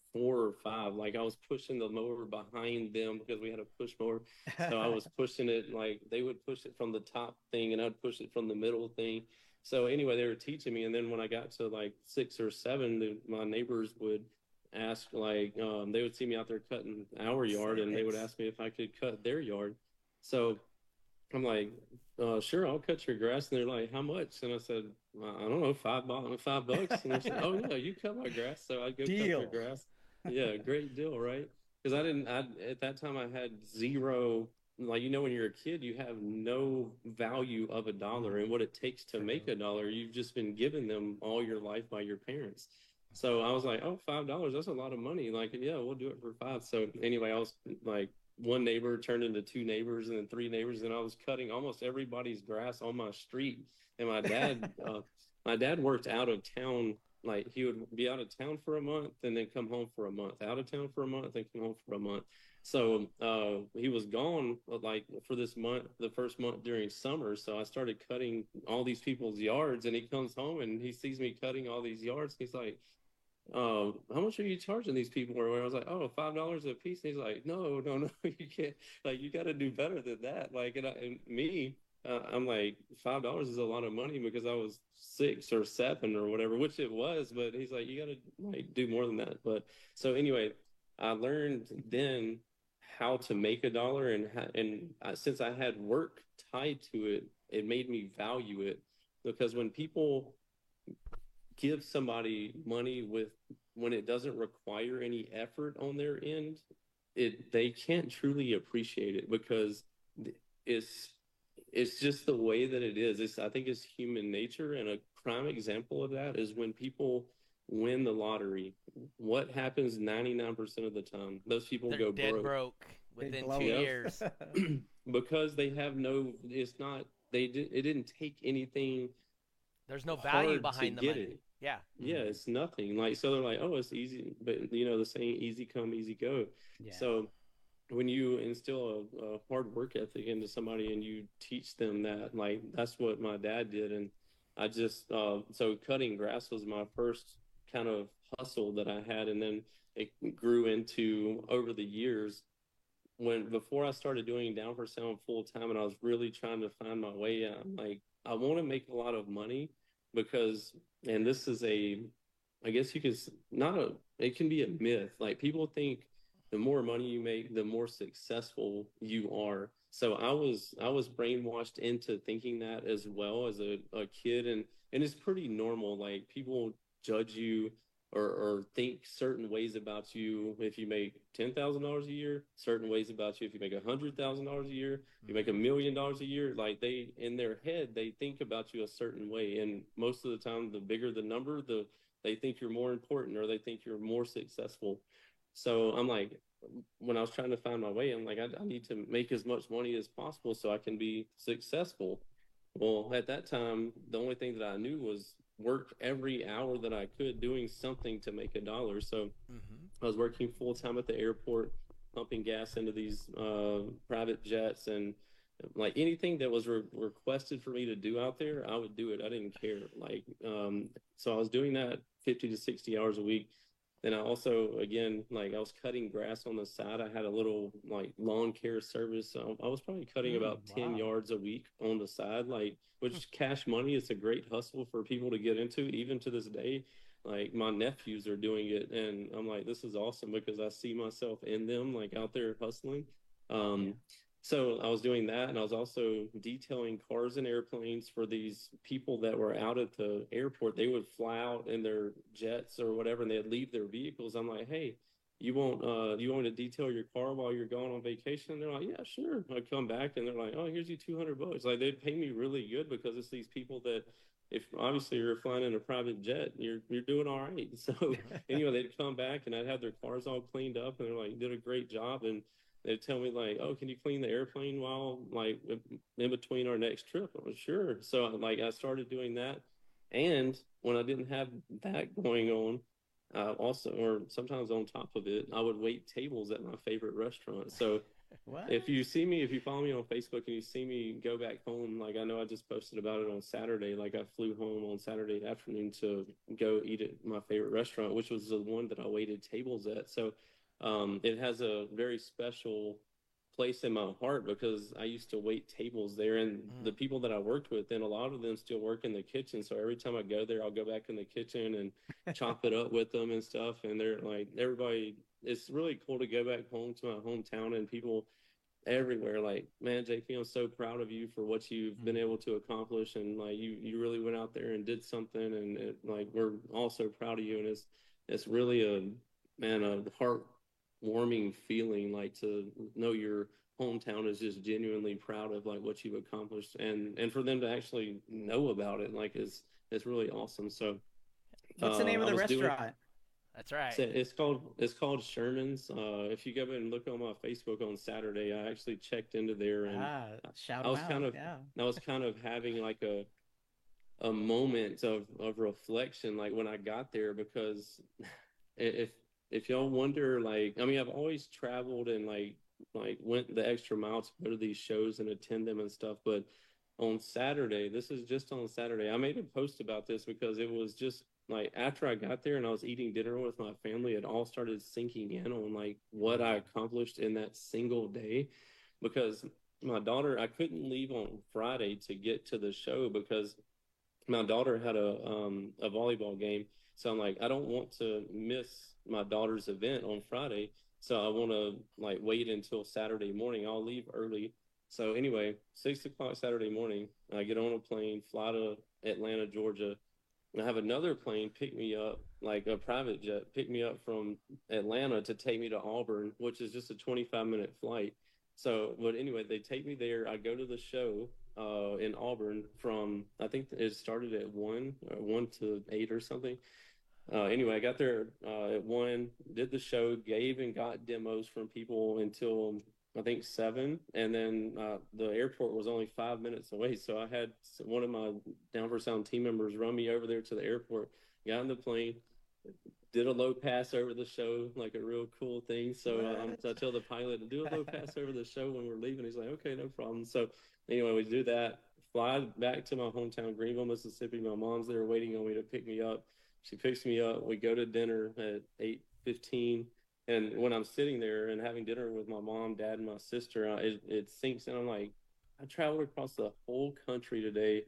Speaker 4: four or five. Like I was pushing the mower behind them because we had a push mower. So I was pushing it, like they would push it from the top thing and I'd push it from the middle thing. So anyway, they were teaching me. And then when I got to like six or seven, the, my neighbors would ask, like, um, they would see me out there cutting our yard and they would ask me if I could cut their yard. So I'm like, uh, sure, I'll cut your grass. And they're like, how much? And I said, I don't know, five, five bucks. And they said, oh, yeah, you cut my grass. So I'd go deal. cut your grass. Yeah, great deal, right? Because I didn't, I, at that time, I had zero, like, you know, when you're a kid, you have no value of a dollar and what it takes to make a dollar. You've just been given them all your life by your parents. So I was like, oh, five dollars, that's a lot of money. Like, yeah, we'll do it for five. So anyway, I was like, one neighbor turned into two neighbors and then three neighbors, and I was cutting almost everybody's grass on my street. And my dad, uh, my dad worked out of town. Like he would be out of town for a month and then come home for a month, out of town for a month, then come home for a month. So uh, he was gone like for this month, the first month during summer. So I started cutting all these people's yards, and he comes home and he sees me cutting all these yards. He's like, uh, how much are you charging these people? Or I was like, oh, five dollars a piece. And he's like, no, no, no, you can't. Like, you got to do better than that. Like, and, I, and me, uh, I'm like, five dollars is a lot of money because I was six or seven or whatever, which it was. But he's like, you got to like do more than that. But so anyway, I learned then how to make a dollar, and and I, since I had work tied to it, it made me value it, because when people give somebody money with when it doesn't require any effort on their end, it they can't truly appreciate it, because it's it's just the way that it is. It's, I think it's human nature, and a prime example of that is when people win the lottery. What happens ninety-nine percent of the time? Those people
Speaker 2: They're
Speaker 4: go
Speaker 2: dead
Speaker 4: broke,
Speaker 2: broke within two
Speaker 4: Yep.
Speaker 2: years.
Speaker 4: because they have no. It's not. They did. It didn't take anything.
Speaker 2: There's no value
Speaker 4: hard
Speaker 2: behind
Speaker 4: to
Speaker 2: the
Speaker 4: get
Speaker 2: money.
Speaker 4: it.
Speaker 2: Yeah.
Speaker 4: Yeah, it's nothing. Like, so they're like, oh, it's easy, but you know, the saying, easy come, easy go.
Speaker 3: Yeah.
Speaker 4: So when you instill a, a hard work ethic into somebody and you teach them that, like, that's what my dad did. And I just, uh, so cutting grass was my first kind of hustle that I had. And then it grew into, over the years, when, before I started doing Down for Sound full time and I was really trying to find my way, I'm like, I want to make a lot of money, because, and this is a, I guess you could, not a, it can be a myth. Like, people think the more money you make, the more successful you are. So I was, I was brainwashed into thinking that as well as a, a kid. And, and it's pretty normal. Like, people judge you or, or think certain ways about you if you make ten thousand dollars a year, certain ways about you if you make one hundred thousand dollars a year, you make a million dollars a year. Like, they, in their head, they think about you a certain way. And most of the time, the bigger the number, the they think you're more important, or they think you're more successful. So I'm like, when I was trying to find my way, I'm like, I, I need to make as much money as possible so I can be successful. Well, at that time, the only thing that I knew was work every hour that I could doing something to make a dollar. So
Speaker 2: Mm-hmm.
Speaker 4: I was working full time at the airport, pumping gas into these uh, private jets, and like anything that was re- requested for me to do out there, I would do it. I didn't care. Like, um, so I was doing that fifty to sixty hours a week. Then I also, again, like, I was cutting grass on the side. I had a little like lawn care service. So I was probably cutting
Speaker 3: Mm,
Speaker 4: about ten
Speaker 3: wow.
Speaker 4: yards a week on the side, like, which cash money is a great hustle for people to get into, even to this day. Like, my nephews are doing it, and I'm like, this is awesome, because I see myself in them, like, out there hustling. Um,
Speaker 3: Yeah.
Speaker 4: So I was doing that, and I was also detailing cars and airplanes for these people that were out at the airport. They would fly out in their jets or whatever, and they'd leave their vehicles. I'm like, hey, you want uh, you want me to detail your car while you're going on vacation? And they're like, yeah, sure. I come back, and they're like, oh, here's you two hundred bucks. Like, they'd pay me really good, because it's these people that, if obviously you're flying in a private jet, you're you're doing all right. So anyway, they'd come back, and I'd have their cars all cleaned up, and they're like, you did a great job. And they'd tell me, like, oh, can you clean the airplane while, like, in between our next trip? I was, sure. So, like, I started doing that. And when I didn't have that going on, uh, also, or sometimes on top of it, I would wait tables at my favorite restaurant. So
Speaker 3: What?
Speaker 4: If you see me, if you follow me on Facebook and you see me go back home, like I know I just posted about it on Saturday. Like I flew home on Saturday afternoon to go eat at my favorite restaurant, which was the one that I waited tables at. So um, it has a very special place in my heart because I used to wait tables there, and
Speaker 2: Mm.
Speaker 4: the people that I worked with, and a lot of them still work in the kitchen. So every time I go there, I'll go back in the kitchen and chop it up with them and stuff. And they're like, everybody, it's really cool to go back home to my hometown and people everywhere like, man, J P, I'm so proud of you for what you've been able to accomplish, and like you you really went out there and did something, and it, like we're all so proud of you. And it's it's really a man a heartwarming feeling, like to know your hometown is just genuinely proud of like what you've accomplished, and and for them to actually know about it, like it's it's really awesome. So
Speaker 3: What's the
Speaker 4: uh,
Speaker 3: name of
Speaker 4: I
Speaker 3: the
Speaker 4: was doing-
Speaker 3: restaurant?
Speaker 2: That's right.
Speaker 4: so it's called it's called Sherman's. Uh, if you go and look on my Facebook on Saturday, I actually checked into there, and
Speaker 3: Ah, shout
Speaker 4: I was
Speaker 3: them
Speaker 4: kind
Speaker 3: out.
Speaker 4: of
Speaker 3: Yeah.
Speaker 4: I was kind of having like a a moment of of reflection, like when I got there, because if if y'all wonder, like I mean, I've always traveled and like like went the extra mile to go to these shows and attend them and stuff, but on Saturday, this is just on Saturday, I made a post about this because it was just like after I got there and I was eating dinner with my family, it all started sinking in on like what I accomplished in that single day. Because my daughter, I couldn't leave on Friday to get to the show because my daughter had a um a volleyball game. So I'm like, I don't want to miss my daughter's event on Friday. So I want to like wait until Saturday morning. I'll leave early. So anyway, six o'clock Saturday morning, I get on a plane, fly to Atlanta, Georgia. And I have another plane pick me up, like a private jet, pick me up from Atlanta to take me to Auburn, which is just a twenty-five minute flight. So, but anyway, they take me there. I go to the show uh, in Auburn from, I think it started at one, or one to eight or something. Uh, anyway, I got there uh, at one, did the show, gave and got demos from people until I think seven, and then uh, the airport was only five minutes away. So I had one of my Down for Sound team members run me over there to the airport, got in the plane, did a low pass over the show, like a real cool thing. So um, I tell the pilot to do a low pass over the show when we're leaving. He's like, okay, no problem. So anyway, we do that, fly back to my hometown, Greenville, Mississippi. My mom's there waiting on me to pick me up. She picks me up. We go to dinner at eight fifteen. And when I'm sitting there and having dinner with my mom, dad, and my sister, I, it, it sinks in. I'm like, I traveled across the whole country today,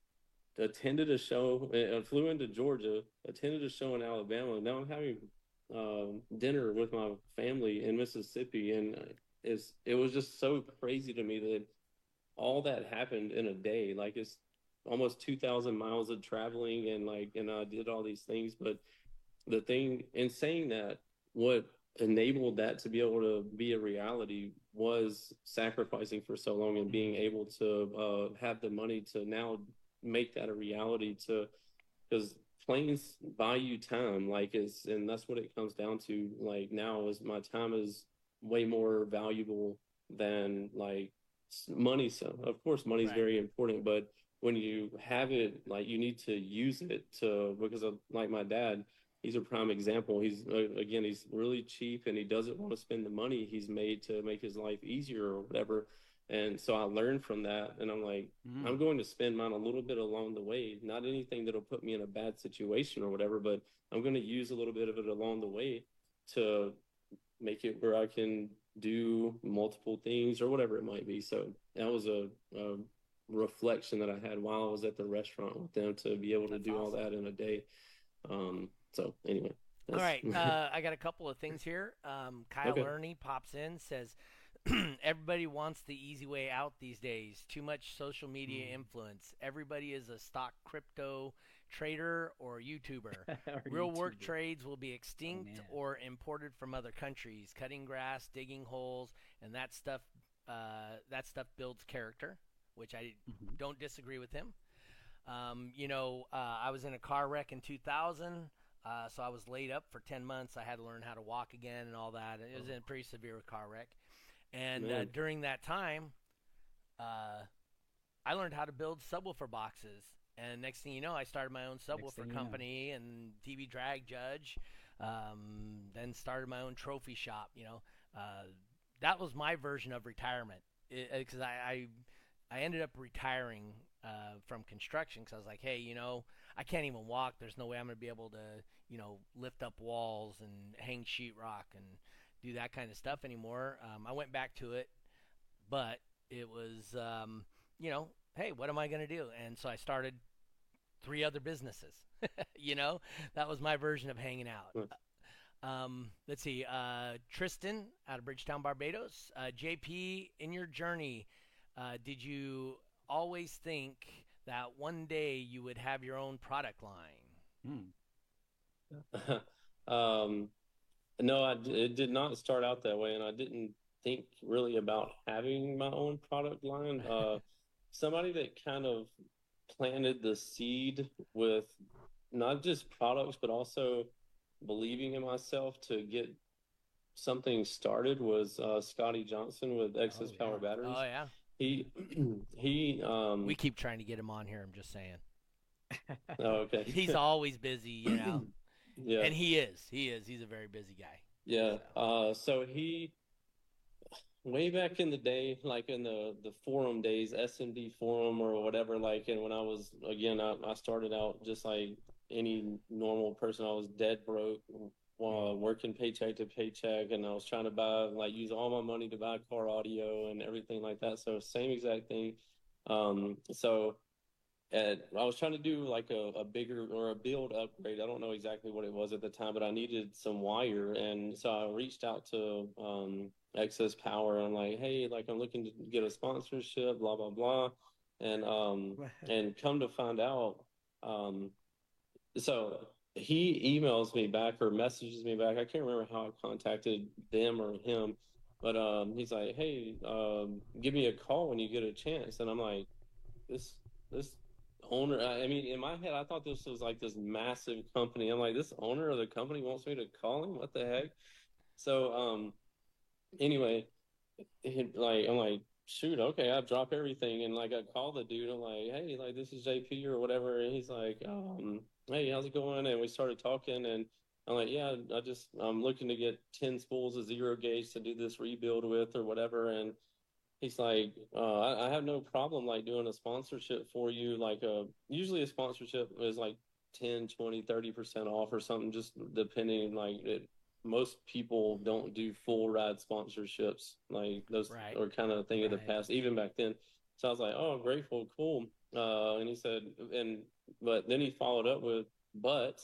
Speaker 4: attended a show, I flew into Georgia, attended a show in Alabama. Now I'm having um, dinner with my family in Mississippi. And it's, it was just so crazy to me that all that happened in a day. Like it's almost two thousand miles of traveling, and like, and I did all these things. But the thing in saying that, what enabled that to be able to be a reality was sacrificing for so long and being able to uh, have the money to now make that a reality, to because planes buy you time, like it's, and that's what it comes down to. Like now is my time is way more valuable than like money. So of course money is
Speaker 2: Right.
Speaker 4: very important, but when you have it, like you need to use it to, because of like my dad, he's a prime example. He's uh, again, he's really cheap and he doesn't want to spend the money he's made to make his life easier or whatever. And so I learned from that, and I'm like,
Speaker 3: Mm.
Speaker 4: I'm going to spend mine a little bit along the way, not anything that'll put me in a bad situation or whatever, but I'm going to use a little bit of it along the way to make it where I can do multiple things or whatever it might be. So that was a, a reflection that I had while I was at the restaurant with them, to be able to
Speaker 2: That's
Speaker 4: do all
Speaker 2: awesome.
Speaker 4: that in a day. Um, so anyway.
Speaker 2: All
Speaker 4: that's-
Speaker 2: right, uh, I got a couple of things here. Um, Kyle
Speaker 4: Okay.
Speaker 2: Ernie pops in, says, everybody wants the easy way out these days. Too much social media
Speaker 3: Mm.
Speaker 2: influence. Everybody is a stock crypto trader or YouTuber.
Speaker 3: Or
Speaker 2: Real work
Speaker 3: YouTuber.
Speaker 2: trades will be extinct
Speaker 3: man.
Speaker 2: or imported from other countries. Cutting grass, digging holes, and that stuff. Uh, that stuff builds character, which I
Speaker 3: Mhm.
Speaker 2: don't disagree with him. Um, you know, uh, I was in a car wreck in two thousand, uh, so I was laid up for ten months. I had to learn how to walk again and all that. It was a pretty severe car wreck. And uh,
Speaker 4: Man.
Speaker 2: during that time, uh, I learned how to build subwoofer boxes. And next thing you know, I started my own
Speaker 3: thing
Speaker 2: subwoofer
Speaker 3: you know.
Speaker 2: company and T V drag judge. Um, then started my own trophy shop, you know. Uh, that was my version of retirement because I, I I ended up retiring uh, from construction because I was like, hey, you know, I can't even walk. There's no way I'm going to be able to, you know, lift up walls and hang sheetrock and do that kind of stuff anymore. Um, I went back to it, but it was, um, you know, hey, what am I going to do? And so I started three other businesses. You know, that was my version of hanging out. Um, let's see, uh, Tristan out of Bridgetown, Barbados. Uh, J P, in your journey, uh, did you always think that one day you would have your own product line?
Speaker 3: Hmm.
Speaker 4: um, no, I, it did not start out that way, and I didn't think really about having my own product line. Uh, somebody that kind of planted the seed with not just products, but also believing in myself to get something started was uh, Scotty Johnson with Excess
Speaker 3: Oh, yeah.
Speaker 4: Power Batteries.
Speaker 2: Oh, yeah.
Speaker 4: He, he, um,
Speaker 2: We keep trying to get him on here, I'm just saying.
Speaker 4: oh, okay.
Speaker 2: He's always busy, you know.
Speaker 4: Yeah.
Speaker 2: And he is. He is. He's a very busy guy.
Speaker 4: Yeah.
Speaker 2: So.
Speaker 4: Uh, so he, way back in the day, like in the, the forum days, S M D forum or whatever, like, and when I was, again, I, I started out just like any normal person. I was dead broke, uh, working paycheck to paycheck, and I was trying to buy, like, use all my money to buy car audio and everything like that. So same exact thing. Um, so and I was trying to do like a, a bigger or a build upgrade. I don't know exactly what it was at the time, but I needed some wire. And so I reached out to um, Excess Power. And I'm like, hey, like I'm looking to get a sponsorship, blah, blah, blah. And, um, and come to find out, um, so he emails me back or messages me back. I can't remember how I contacted them or him, but um, he's like, hey, um, give me a call when you get a chance. And I'm like, this, this, owner, I mean, in my head, I thought this was like this massive company. I'm like, this owner of the company wants me to call him? What the heck? So, um, anyway, he, like, I'm like, shoot, okay, I drop everything. And like, I call the dude. I'm like, hey, like, this is J P or whatever. And he's like, um, hey, how's it going? And we started talking, and I'm like, yeah, I just, I'm looking to get ten spools of zero gauge to do this rebuild with or whatever. And he's like, uh, I, I have no problem like doing a sponsorship for you. Like, uh, usually a sponsorship is like ten, twenty, thirty percent off or something, just depending. Like, it, most people don't do full ride sponsorships. Like, those
Speaker 2: Right.
Speaker 4: are kind of a thing of the
Speaker 2: Right.
Speaker 4: past, even back then. So I was like, oh, grateful, cool. Uh, and he said, and, but then he followed up with, but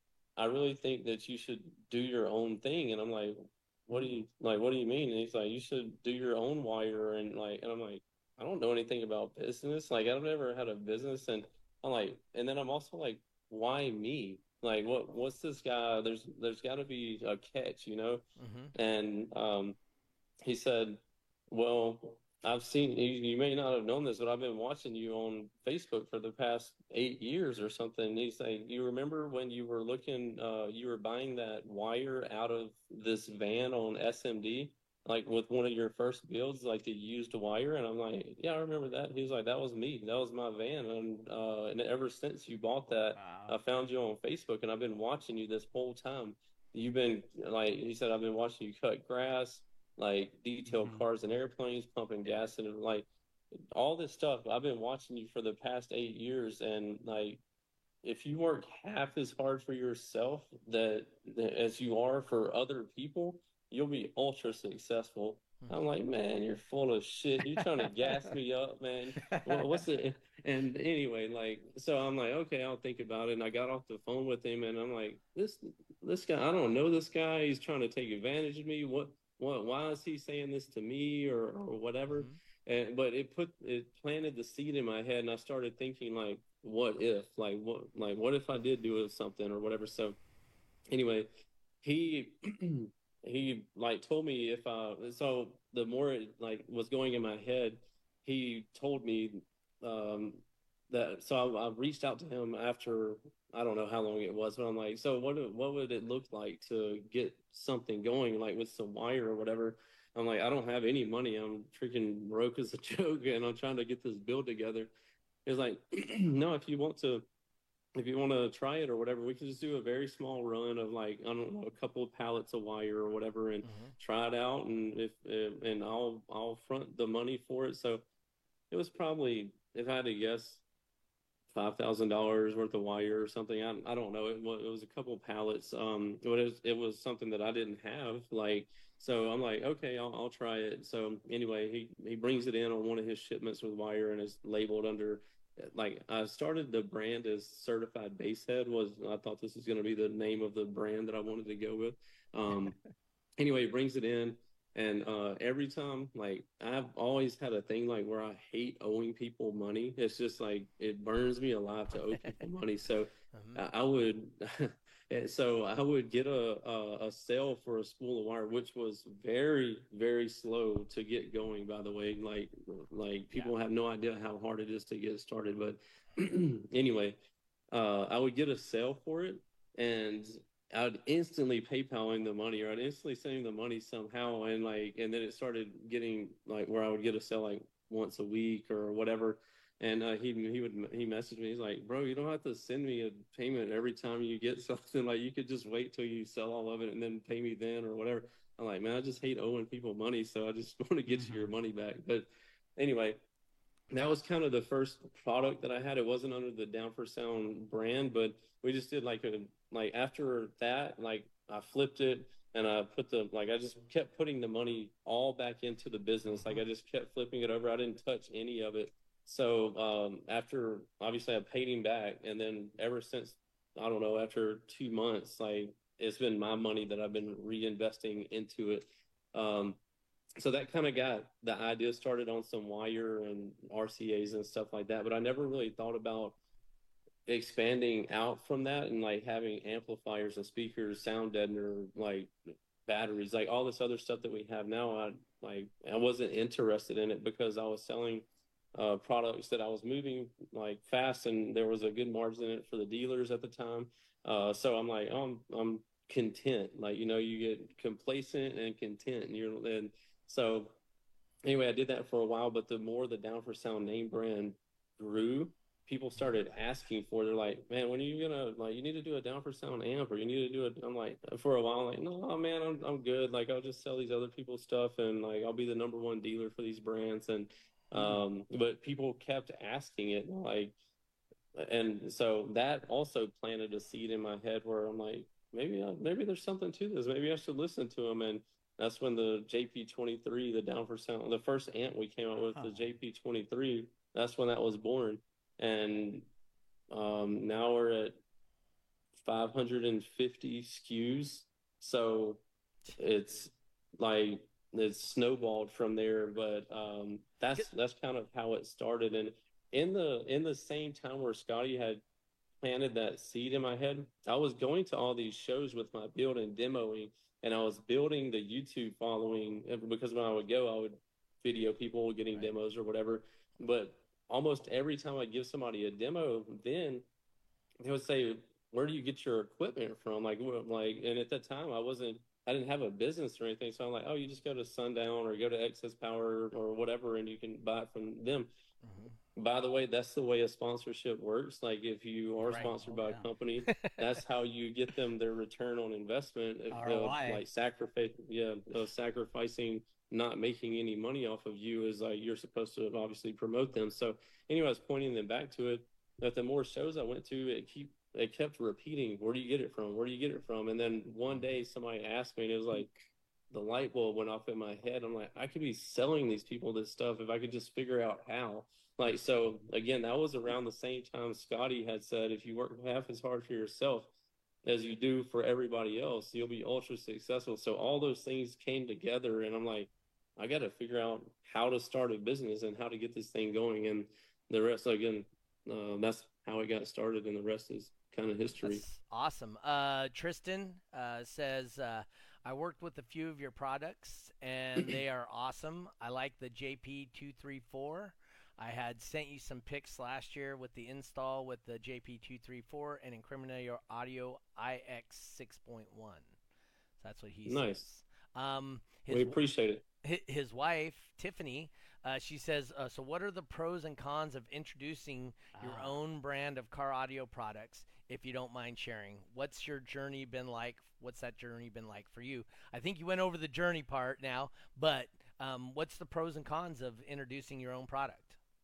Speaker 4: I really think that you should do your own thing. And I'm like, what do you like? What do you mean? And he's like, you should do your own wire. And like, and I'm like, I don't know anything about business. Like, I've never had a business. And I'm like, and then I'm also like, why me? Like, what, what's this guy? There's, there's gotta be a catch, you know?
Speaker 2: Mm-hmm.
Speaker 4: And, um, he said, well, I've seen, you, you may not have known this, but I've been watching you on Facebook for the past eight years or something. And he's saying, you remember when you were looking, uh, you were buying that wire out of this van on S M D, like with one of your first builds, like the used wire? And I'm like, yeah, I remember that. He was like, that was me. That was my van. And, uh, and ever since you bought that,
Speaker 3: Wow.
Speaker 4: I found you on Facebook, and I've been watching you this whole time. You've been, like, he said, I've been watching you cut grass, like detail
Speaker 3: Mhm.
Speaker 4: cars and airplanes, pumping gas, and like all this stuff. I've been watching you for the past eight years, and like, if you work half as hard for yourself that, that as you are for other people, you'll be ultra successful. I'm like, man, you're full of shit. You're trying to gas me up, man. What, what's it? And anyway, like, so I'm like, okay, I'll think about it. And I got off the phone with him, and I'm like, this, this guy, I don't know this guy. He's trying to take advantage of me. What, what, why is he saying this to me or, or whatever?
Speaker 2: Mm-hmm.
Speaker 4: And, but it put, it planted the seed in my head, and I started thinking like, what if, like, what, like, what if I did do something or whatever? So anyway, he, he like told me if I, so the more it like was going in my head, he told me, um, that, so I, I reached out to him after, I don't know how long it was, but I'm like, so what, what would it look like to get something going, like with some wire or whatever? I'm like, I don't have any money. I'm freaking broke as a joke, and I'm trying to get this build together. It's like, no, if you want to if you want to try it or whatever, we can just do a very small run of like, I don't know, a couple of pallets of wire or whatever, and
Speaker 2: Mhm.
Speaker 4: try it out. And if, if and I'll I'll front the money for it. So it was probably, if I had to guess, five thousand dollars worth of wire or something. I I don't know. It was it was a couple pallets. Um, but it was it was something that I didn't have. Like, so I'm like, okay, I'll I'll try it. So anyway, he he brings it in on one of his shipments with wire and is labeled under. Like, I started the brand as Certified Basehead. Was I thought this was going to be the name of the brand that I wanted to go with. Um, anyway, he brings it in. And uh, every time, like, I've always had a thing like where I hate owing people money. It's just like it burns me alive to owe people money. So
Speaker 2: Mhm.
Speaker 4: I, I would, and so I would get a, a a sale for a spool of wire, which was very very slow to get going. By the way, like like people have no idea how hard it is to get started. But anyway, uh, I would get a sale for it, and I'd instantly PayPal him the money, or I'd instantly send him the money somehow, and like, and then it started getting like where I would get a sale like once a week or whatever, and uh, he he would he messaged me. He's like, "Bro, you don't have to send me a payment every time you get something. Like, you could just wait till you sell all of it and then pay me then or whatever." I'm like, "Man, I just hate owing people money, so I just want to get
Speaker 3: Mhm.
Speaker 4: you your money back." But anyway, that was kind of the first product that I had. It wasn't under the Down for Sound brand, but we just did like a like after that, like I flipped it and I put the like I just kept putting the money all back into the business. Like, I just kept flipping it over. I didn't touch any of it. So um, after obviously I paid him back, and then ever since, I don't know, after two months, like it's been my money that I've been reinvesting into it. Um, so that kind of got the idea started on some wire and R C As and stuff like that. But I never really thought about expanding out from that and like having amplifiers and speakers, sound deadener, like batteries, like all this other stuff that we have now. I like I wasn't interested in it because I was selling uh, products that I was moving like fast, and there was a good margin in it for the dealers at the time. Uh, so I'm like, oh, I'm I'm content. Like, you know, you get complacent and content, and you're and so anyway, I did that for a while, but the more the Down for Sound name brand grew, people started asking for it. They're like, "Man, when are you gonna like? You need to do a Down for Sound amp, or you need to do it." I'm like, for a while, I'm like, "No, man, I'm I'm good. Like, I'll just sell these other people's stuff, and like I'll be the number one dealer for these brands." And um, but people kept asking it, like, and so that also planted a seed in my head where I'm like, maybe I, maybe there's something to this. Maybe I should listen to them. And that's when the J P twenty-three, the Down for Sound, the first amp we came out with,
Speaker 3: Huh.
Speaker 4: the J P twenty-three, that's when that was born. And um, now we're at five hundred fifty S K Us. So it's like it's snowballed from there. But um, that's that's kind of how it started. And in the in the same time where Scotty had planted that seed in my head, I was going to all these shows with my build and demoing, and I was building the YouTube following because when I would go, I would video people getting
Speaker 2: Right.
Speaker 4: demos or whatever. But almost every time I give somebody a demo, then they would say, "Where do you get your equipment from?" Like, like, and at that time, I wasn't, I didn't have a business or anything, so I'm like, "Oh, you just go to Sundown or go to Excess Power or whatever, and you can buy it from them."
Speaker 2: Mhm.
Speaker 4: By the way, that's the way a sponsorship works. Like, if you are
Speaker 2: Right.
Speaker 4: sponsored
Speaker 3: Oh,
Speaker 4: by
Speaker 3: yeah.
Speaker 4: a company, that's how you get them their return on investment. If,
Speaker 3: R O I.
Speaker 4: uh, like sacrifice, yeah, uh, sacrificing not making any money off of you is like you're supposed to obviously promote them. So anyway, I was pointing them back to it. That the more shows I went to, it keep it kept repeating, "Where do you get it from? Where do you get it from?" And then one day somebody asked me, and it was like the light bulb went off in my head. I'm like, I could be selling these people this stuff if I could just figure out how. Like, so again, that was around the same time Scotty had said, if you work half as hard for yourself as you do for everybody else, you'll be ultra successful. So all those things came together, and I'm like, I got to figure out how to start a business and how to get this thing going. And the rest, again, uh, that's how it got started, and the rest is kind of history.
Speaker 2: That's awesome. Uh, Tristan uh, says, uh, I worked with a few of your products, and they are awesome. I like the J P two thirty-four. I had sent you some pics last year with the install with the J P two thirty-four and Incriminator Audio I X six point one. So that's what he
Speaker 4: Nice.
Speaker 2: says. Um,
Speaker 4: We
Speaker 2: his,
Speaker 4: appreciate it.
Speaker 2: hi- his wife, Tiffany, Uh, she says, uh, so what are the pros and cons of introducing your
Speaker 3: Ah.
Speaker 2: own brand of car audio products, if you don't mind sharing? What's your journey been like? What's that journey been like for you? I think you went over the journey part now, but um, what's the pros and cons of introducing your own product?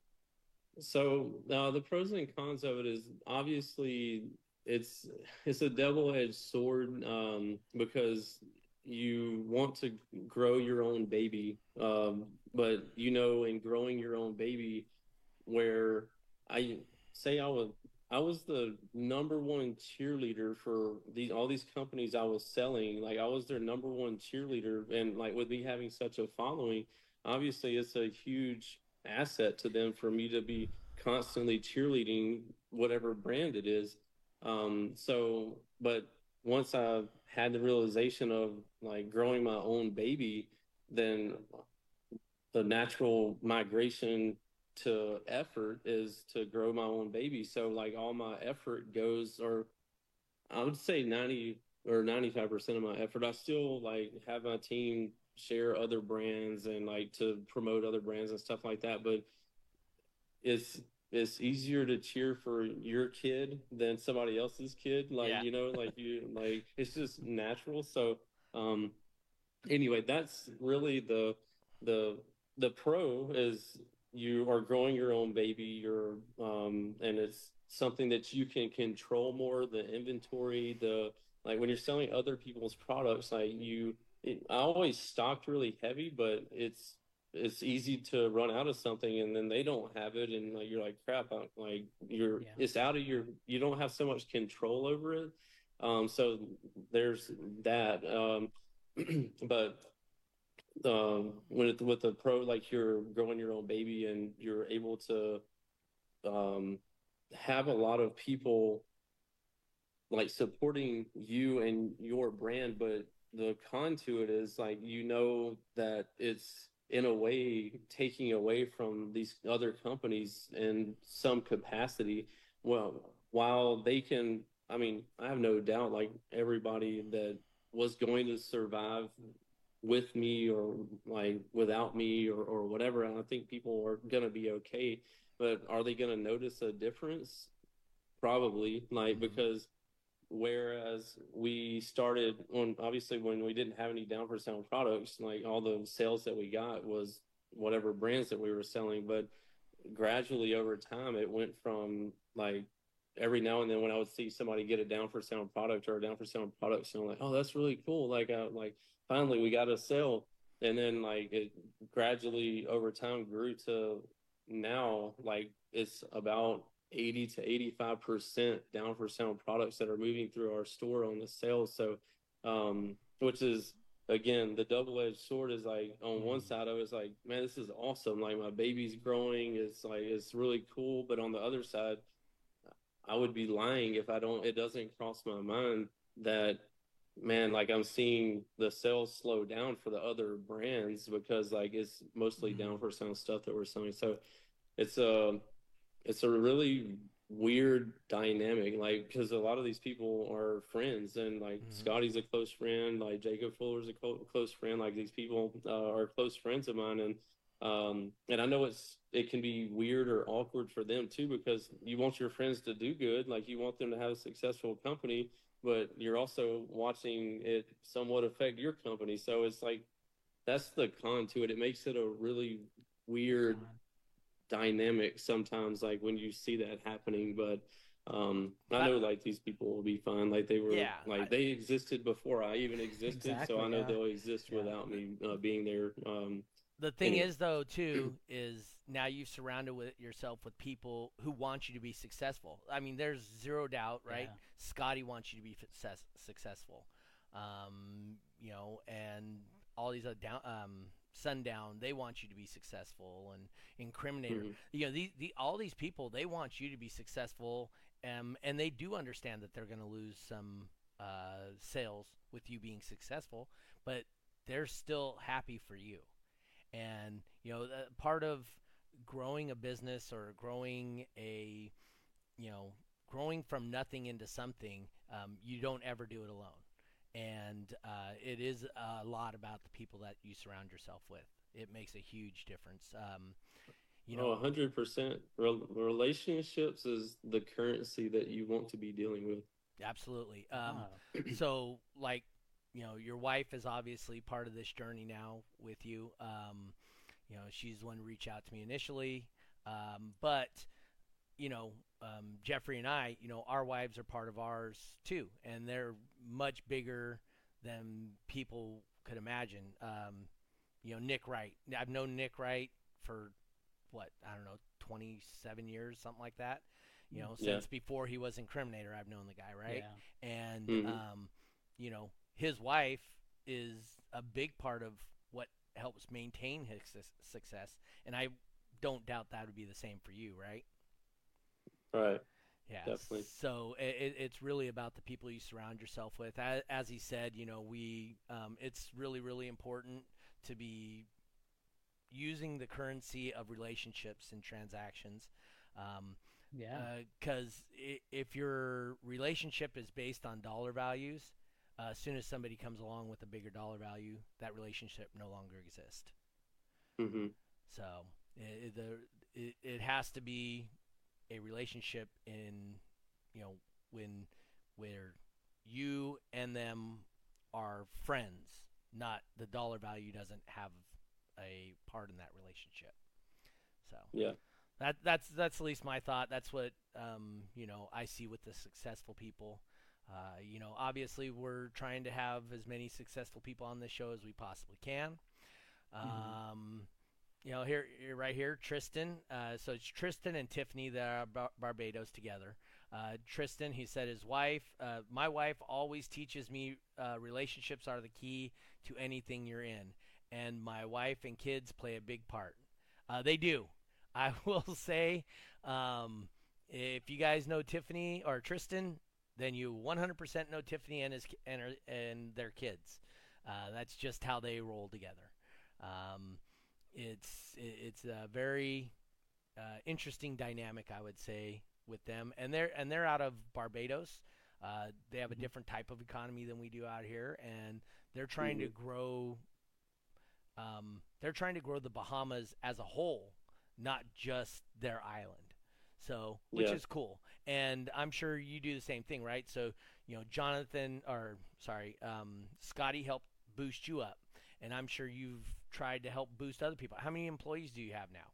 Speaker 4: So uh, the pros and cons of it is obviously it's it's a double-edged sword um, because you want to grow your own baby, um, but you know, in growing your own baby, where I say I was I was the number one cheerleader for these all these companies I was selling. Like I was their number one cheerleader, and like with me having such a following, obviously it's a huge asset to them for me to be constantly cheerleading whatever brand it is. Um, so, but once I had the realization of like growing my own baby, then the natural migration to effort is to grow my own baby. So like all my effort goes, or I would say ninety or ninety-five percent of my effort, I still like have my team share other brands and like to promote other brands and stuff like that. But it's it's easier to cheer for your kid than somebody else's kid. Like,
Speaker 2: Yeah.
Speaker 4: you know, like you like it's just natural. So um anyway, that's really the the the pro is you are growing your own baby. You're um, and it's something that you can control more. The inventory, the like when you're selling other people's products, like you, it, I always stocked really heavy, but it's it's easy to run out of something and then they don't have it, and like you're like crap. I, like you're
Speaker 3: Yeah.
Speaker 4: it's out of your you don't have so much control over it. Um, so there's that. Um, but um, when it, with the pro, like you're growing your own baby and you're able to um, have a lot of people like supporting you and your brand, but the con to it is like you know that it's in a way taking away from these other companies in some capacity. Well, while they can, I mean, I have no doubt like everybody that was going to survive with me or like without me or, or whatever, and I think people are going to be okay. But are they going to notice a difference? Probably, like, because whereas we started on obviously when we didn't have any down for sound products, like all the sales that we got was whatever brands that we were selling. But gradually over time, it went from like every now and then when I would see somebody get a down for sound product or a down for sound product, so I'm like, oh, that's really cool. Like, I, like finally we got a sale, and then like it gradually over time grew to now like it's about eighty to eighty-five percent down for sound products that are moving through our store on the sales. So, um, which is again, the double-edged sword is like on one side of it, it's like, man, this is awesome. Like my baby's growing. It's like, it's really cool. But on the other side, I would be lying if I don't, it doesn't cross my mind that, man, like I'm seeing the sales slow down for the other brands because like it's mostly
Speaker 2: Mm-hmm.
Speaker 4: down for sound stuff that we're selling. So it's a, it's a really weird dynamic, like because a lot of these people are friends, and like
Speaker 2: Mhm.
Speaker 4: Scotty's a close friend, like Jacob Fuller's a co- close friend, like these people uh, are close friends of mine, and um and I know it's it can be weird or awkward for them too, because you want your friends to do good, like you want them to have a successful company, but you're also watching it somewhat affect your company. So it's like that's the con to it. It makes it a really weird dynamic sometimes, like when you see that happening. But um I know like these people will be fine, like they were
Speaker 2: Yeah,
Speaker 4: like
Speaker 2: I-
Speaker 4: they existed before I even existed.
Speaker 3: Exactly,
Speaker 4: so I know
Speaker 3: yeah.
Speaker 4: they'll exist
Speaker 3: Yeah.
Speaker 4: without me uh, being there. um
Speaker 2: The thing
Speaker 4: Anyway.
Speaker 2: is, though, too, is now you've surrounded with yourself with people who want you to be successful. I mean, there's zero doubt, right?
Speaker 3: Yeah.
Speaker 2: Scotty wants you to be success- successful, um, you know, and all these other down, um, Sundown, they want you to be successful, and Incriminator,
Speaker 4: Mhm.
Speaker 2: you know, the, the all these people, they want you to be successful, um, and they do understand that they're going to lose some uh, sales with you being successful, but they're still happy for you. And you know, the, part of growing a business or growing a, you know, growing from nothing into something, um, you don't ever do it alone. and uh, it is a lot about the people that you surround yourself with. It makes a huge difference. Um, you know,
Speaker 4: Oh, one hundred percent. Relationships is the currency that you want to be dealing with.
Speaker 2: absolutely. Um,
Speaker 3: Wow.
Speaker 2: so, like, you know, your wife is obviously part of this journey now with you. Um, you know, she's the one who reached out to me initially, um, but you know, um, Jeffrey and I, you know, our wives are part of ours too, and they're much bigger than people could imagine. Um, you know, Nick Wright. I've known Nick Wright for what, I don't know, twenty-seven years, something like that. You know,
Speaker 4: Yeah.
Speaker 2: since before he was Incriminator, I've known the guy, right?
Speaker 3: Yeah.
Speaker 2: And
Speaker 4: Mhm.
Speaker 2: um, you know, his wife is a big part of what helps maintain his su- success, and I don't doubt that would be the same for you, right?
Speaker 4: Right.
Speaker 2: Yeah.
Speaker 4: Definitely.
Speaker 2: So it, it's really about the people you surround yourself with. As, as he said, you know, we um, it's really really important to be using the currency of relationships and transactions. Um,
Speaker 3: Yeah.
Speaker 2: Because uh, if your relationship is based on dollar values, uh, as soon as somebody comes along with a bigger dollar value, that relationship no longer exists.
Speaker 4: hmm
Speaker 2: So it, the, it, it has to be a relationship in, you know, when where you and them are friends, not the dollar value doesn't have a part in that relationship. So
Speaker 4: Yeah.
Speaker 2: that that's that's at least my thought. That's what um, you know, I see with the successful people. Uh, you know, obviously we're trying to have as many successful people on this show as we possibly can. Um,
Speaker 3: Mhm.
Speaker 2: you know, here, here right here, Tristan. Uh, so it's Tristan and Tiffany that are Bar- Barbados together. Uh, Tristan, he said his wife, uh, my wife always teaches me uh, relationships are the key to anything you're in, and my wife and kids play a big part. Uh, they do. I will say, um, if you guys know Tiffany or Tristan, then you one hundred percent know Tiffany and his and, her, and their kids. Uh, that's just how they roll together. Um, it's it's a very uh, interesting dynamic, I would say, with them, and they're and they're out of Barbados. Uh, they have a
Speaker 3: Mhm.
Speaker 2: different type of economy than we do out here, and they're trying to
Speaker 4: hmm
Speaker 2: grow. Um, they're trying to grow the Bahamas as a whole, not just their island. So, which
Speaker 4: Yeah.
Speaker 2: is cool, and I'm sure you do the same thing, right? So, you know, Jonathan, or sorry, um, Scotty helped boost you up, and I'm sure you've tried to help boost other people. How many employees do you have now?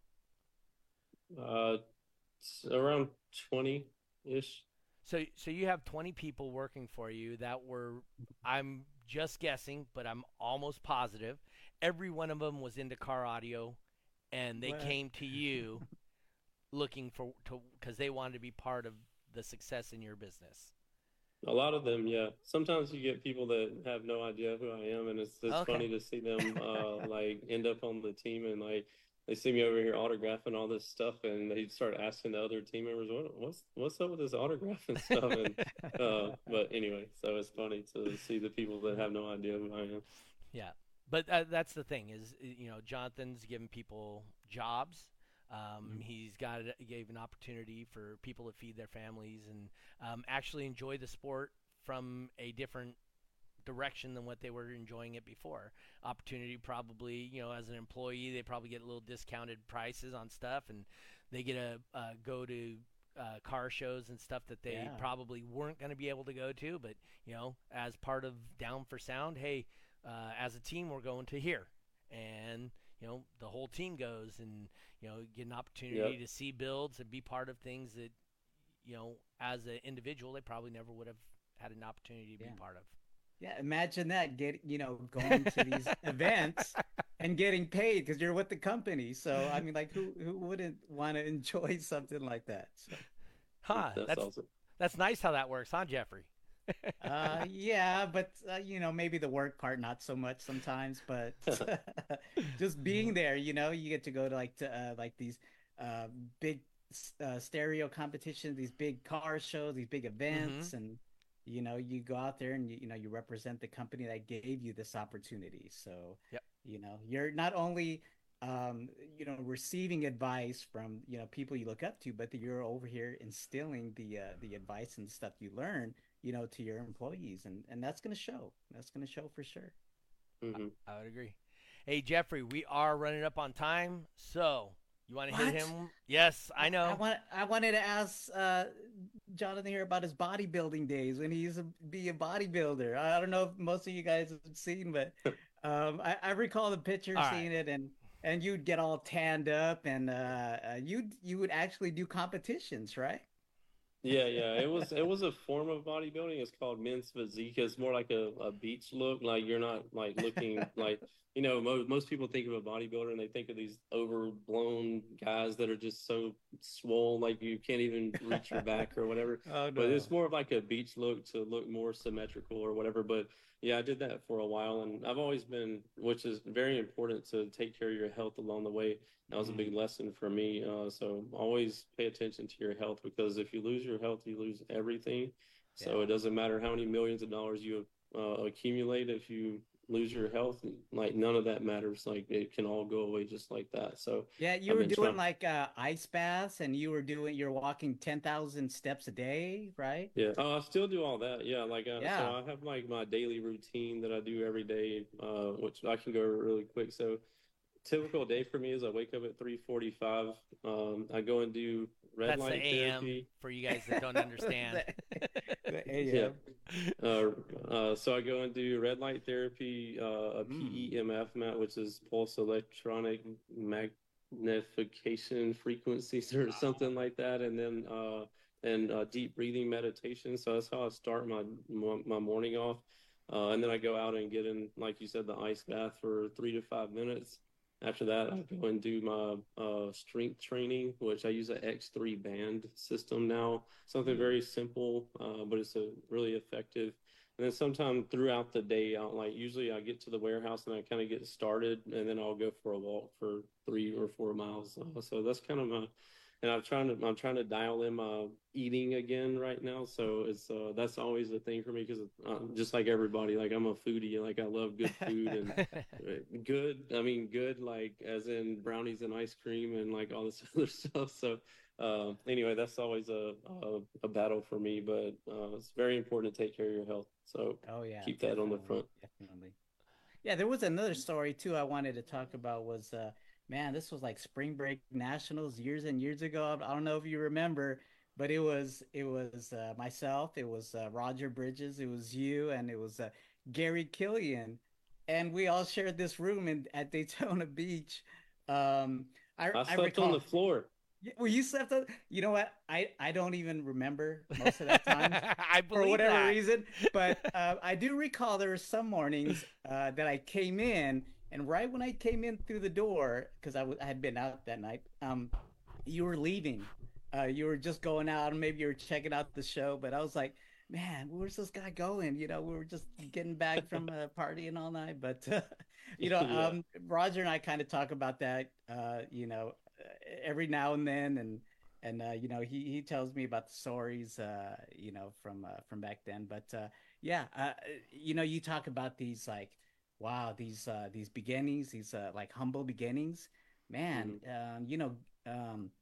Speaker 4: Uh, it's around twenty ish.
Speaker 2: So, so you have twenty people working for you that were, I'm just guessing, but I'm almost positive, every one of them was into car audio, and they
Speaker 3: What?
Speaker 2: came to you looking for to because they wanted to be part of the success in your business.
Speaker 4: A lot of them, yeah. Sometimes you get people that have no idea who I am, and it's it's
Speaker 2: Okay.
Speaker 4: funny to see them uh like end up on the team and like they see me over here autographing all this stuff, and they start asking the other team members, "What what's what's up with this autograph and stuff?" And uh, but anyway, so it's funny to see the people that have no idea who I am.
Speaker 2: Yeah, but uh, that's the thing is, you know, Jonathan's giving people jobs. Um,
Speaker 3: Mhm.
Speaker 2: he's got he gave an opportunity for people to feed their families and um, actually enjoy the sport from a different direction than what they were enjoying it before. Opportunity probably, you know, as an employee, they probably get a little discounted prices on stuff, and they get to uh, go to uh, car shows and stuff that they
Speaker 3: Yeah.
Speaker 2: probably weren't going to be able to go to. But you know, as part of Down for Sound, hey, uh, as a team, we're going to here, and you know, the whole team goes, and you know, get an opportunity
Speaker 4: Yep.
Speaker 2: to see builds and be part of things that you know, as an individual, they probably never would have had an opportunity to be
Speaker 3: Yeah.
Speaker 2: part of.
Speaker 3: Yeah, imagine that, get you know going to these events and getting paid because you're with the company. So I mean, like, who who wouldn't want to enjoy something like that? So,
Speaker 2: Huh,
Speaker 4: That's
Speaker 2: that's
Speaker 4: awesome.
Speaker 2: that's nice how that works, huh, Jeffrey?
Speaker 3: uh, yeah, but uh, you know, maybe the work part not so much sometimes, but just being there, you know, you get to go to like to uh, like these uh big uh, stereo competitions, these big car shows, these big
Speaker 2: Mm-hmm.
Speaker 3: events, and you know, you go out there and you, you know, you represent the company that gave you this opportunity. So,
Speaker 2: Yep.
Speaker 3: you know, you're not only um, you know, receiving advice from, you know, people you look up to, but that you're over here instilling the uh, the advice and stuff you learn, you know, to your employees, and and that's going to show. That's going to show for sure.
Speaker 4: Mm-hmm.
Speaker 2: I, I would agree. Hey, Jeffrey, we are running up on time, so you want to hit
Speaker 3: What?
Speaker 2: him? Yes, I
Speaker 3: I
Speaker 2: know.
Speaker 3: want I wanted to ask uh, Jonathan here about his bodybuilding days when he used to be a bodybuilder. I don't know if most of you guys have seen, but um, I, I recall the picture,
Speaker 2: All
Speaker 3: seeing
Speaker 2: right.
Speaker 3: it, and and you'd get all tanned up, and uh, uh, you you would actually do competitions, right?
Speaker 4: Yeah, yeah. It was it was a form of bodybuilding. It's called men's physique. It's more like a, a beach look. Like you're not like looking like you know, most most people think of a bodybuilder and they think of these overblown guys that are just so swole, like you can't even reach your back or whatever.
Speaker 3: Oh
Speaker 4: But
Speaker 3: no.
Speaker 4: it's more of like a beach look to look more symmetrical or whatever. But yeah, I did that for a while, and I've always been, which is very important to take care of your health along the way. That was a big lesson for me. Uh, so always pay attention to your health, because if you lose your health, you lose everything. So
Speaker 3: Yeah.
Speaker 4: it doesn't matter how many millions of dollars you uh, accumulate. If you lose your health, like none of that matters. Like it can all go away just like that. So
Speaker 3: Yeah, you
Speaker 4: I've
Speaker 3: were
Speaker 4: been
Speaker 3: doing
Speaker 4: trying.
Speaker 3: like uh, ice baths, and you were doing you're walking ten thousand steps a day, right?
Speaker 4: Yeah, uh, I still do all that. Yeah, like uh, so
Speaker 3: Yeah.
Speaker 4: I have like my daily routine that I do every day, uh, which I can go over really quick. So typical day for me is I wake up at three forty-five. Um, I go and do red
Speaker 2: That's the
Speaker 4: light
Speaker 2: A M
Speaker 4: therapy.
Speaker 2: for you guys that don't understand.
Speaker 3: The, the
Speaker 4: Yeah.
Speaker 3: A M.
Speaker 4: Uh, uh, so I go and do red light therapy, uh, a
Speaker 3: Mm.
Speaker 4: P E M F mat, which is pulse electronic magnification frequencies or something like that, and then uh, and uh, deep breathing meditation. So that's how I start my my morning off. Uh, and then I go out and get in, like you said, the ice bath for three to five minutes. After that, I go and do my uh, strength training, which I use an X three band system now. Something
Speaker 3: Mm.
Speaker 4: very simple, uh, but it's a really effective. And then sometime throughout the day, I'll like usually I get to the warehouse and I kind of get started, and then I'll go for a walk for three or four miles. Uh, so that's kind of my, and I'm trying to I'm trying to dial in my eating again right now. So it's uh, that's always a thing for me, because uh, just like everybody, like I'm a foodie, like I love good food and uh, good. I mean, good like as in brownies and ice cream and like all this other stuff. So uh, anyway, that's always a, a a battle for me, but uh, it's very important to take care of your health. So
Speaker 3: Oh yeah,
Speaker 4: keep that on the
Speaker 3: definitely,
Speaker 4: front.
Speaker 3: definitely. Yeah, there was another story too I wanted to talk about was uh man, this was like spring break nationals years and years ago. I don't know if you remember, but it was it was uh, myself, it was uh, Roger Bridges, it was you, and it was uh, Gary Killian, and we all shared this room in at Daytona Beach. Um, I
Speaker 4: I
Speaker 3: I
Speaker 4: slept on the
Speaker 3: recall.
Speaker 4: floor.
Speaker 3: Y- Well, you slept on, you know what? I I don't even remember most of that time
Speaker 2: I
Speaker 3: for
Speaker 2: believe
Speaker 3: whatever
Speaker 2: that.
Speaker 3: reason, but uh, I do recall there were some mornings uh, that I came in, and right when I came in through the door, because I, w- I had been out that night, um, you were leaving. Uh, you were just going out, and maybe you were checking out the show, but I was like, man, where's this guy going? You know, we were just getting back from uh, partying all night, but uh, you know,
Speaker 4: Yeah.
Speaker 3: um, Roger and I kind of talk about that, uh, you know, uh, every now and then, and and uh, you know he he tells me about the stories uh, you know from uh, from back then. But uh, yeah, uh, you know you talk about these like wow these uh, these beginnings, these uh, like humble beginnings, man.
Speaker 4: Hmm.
Speaker 3: Um, you know um,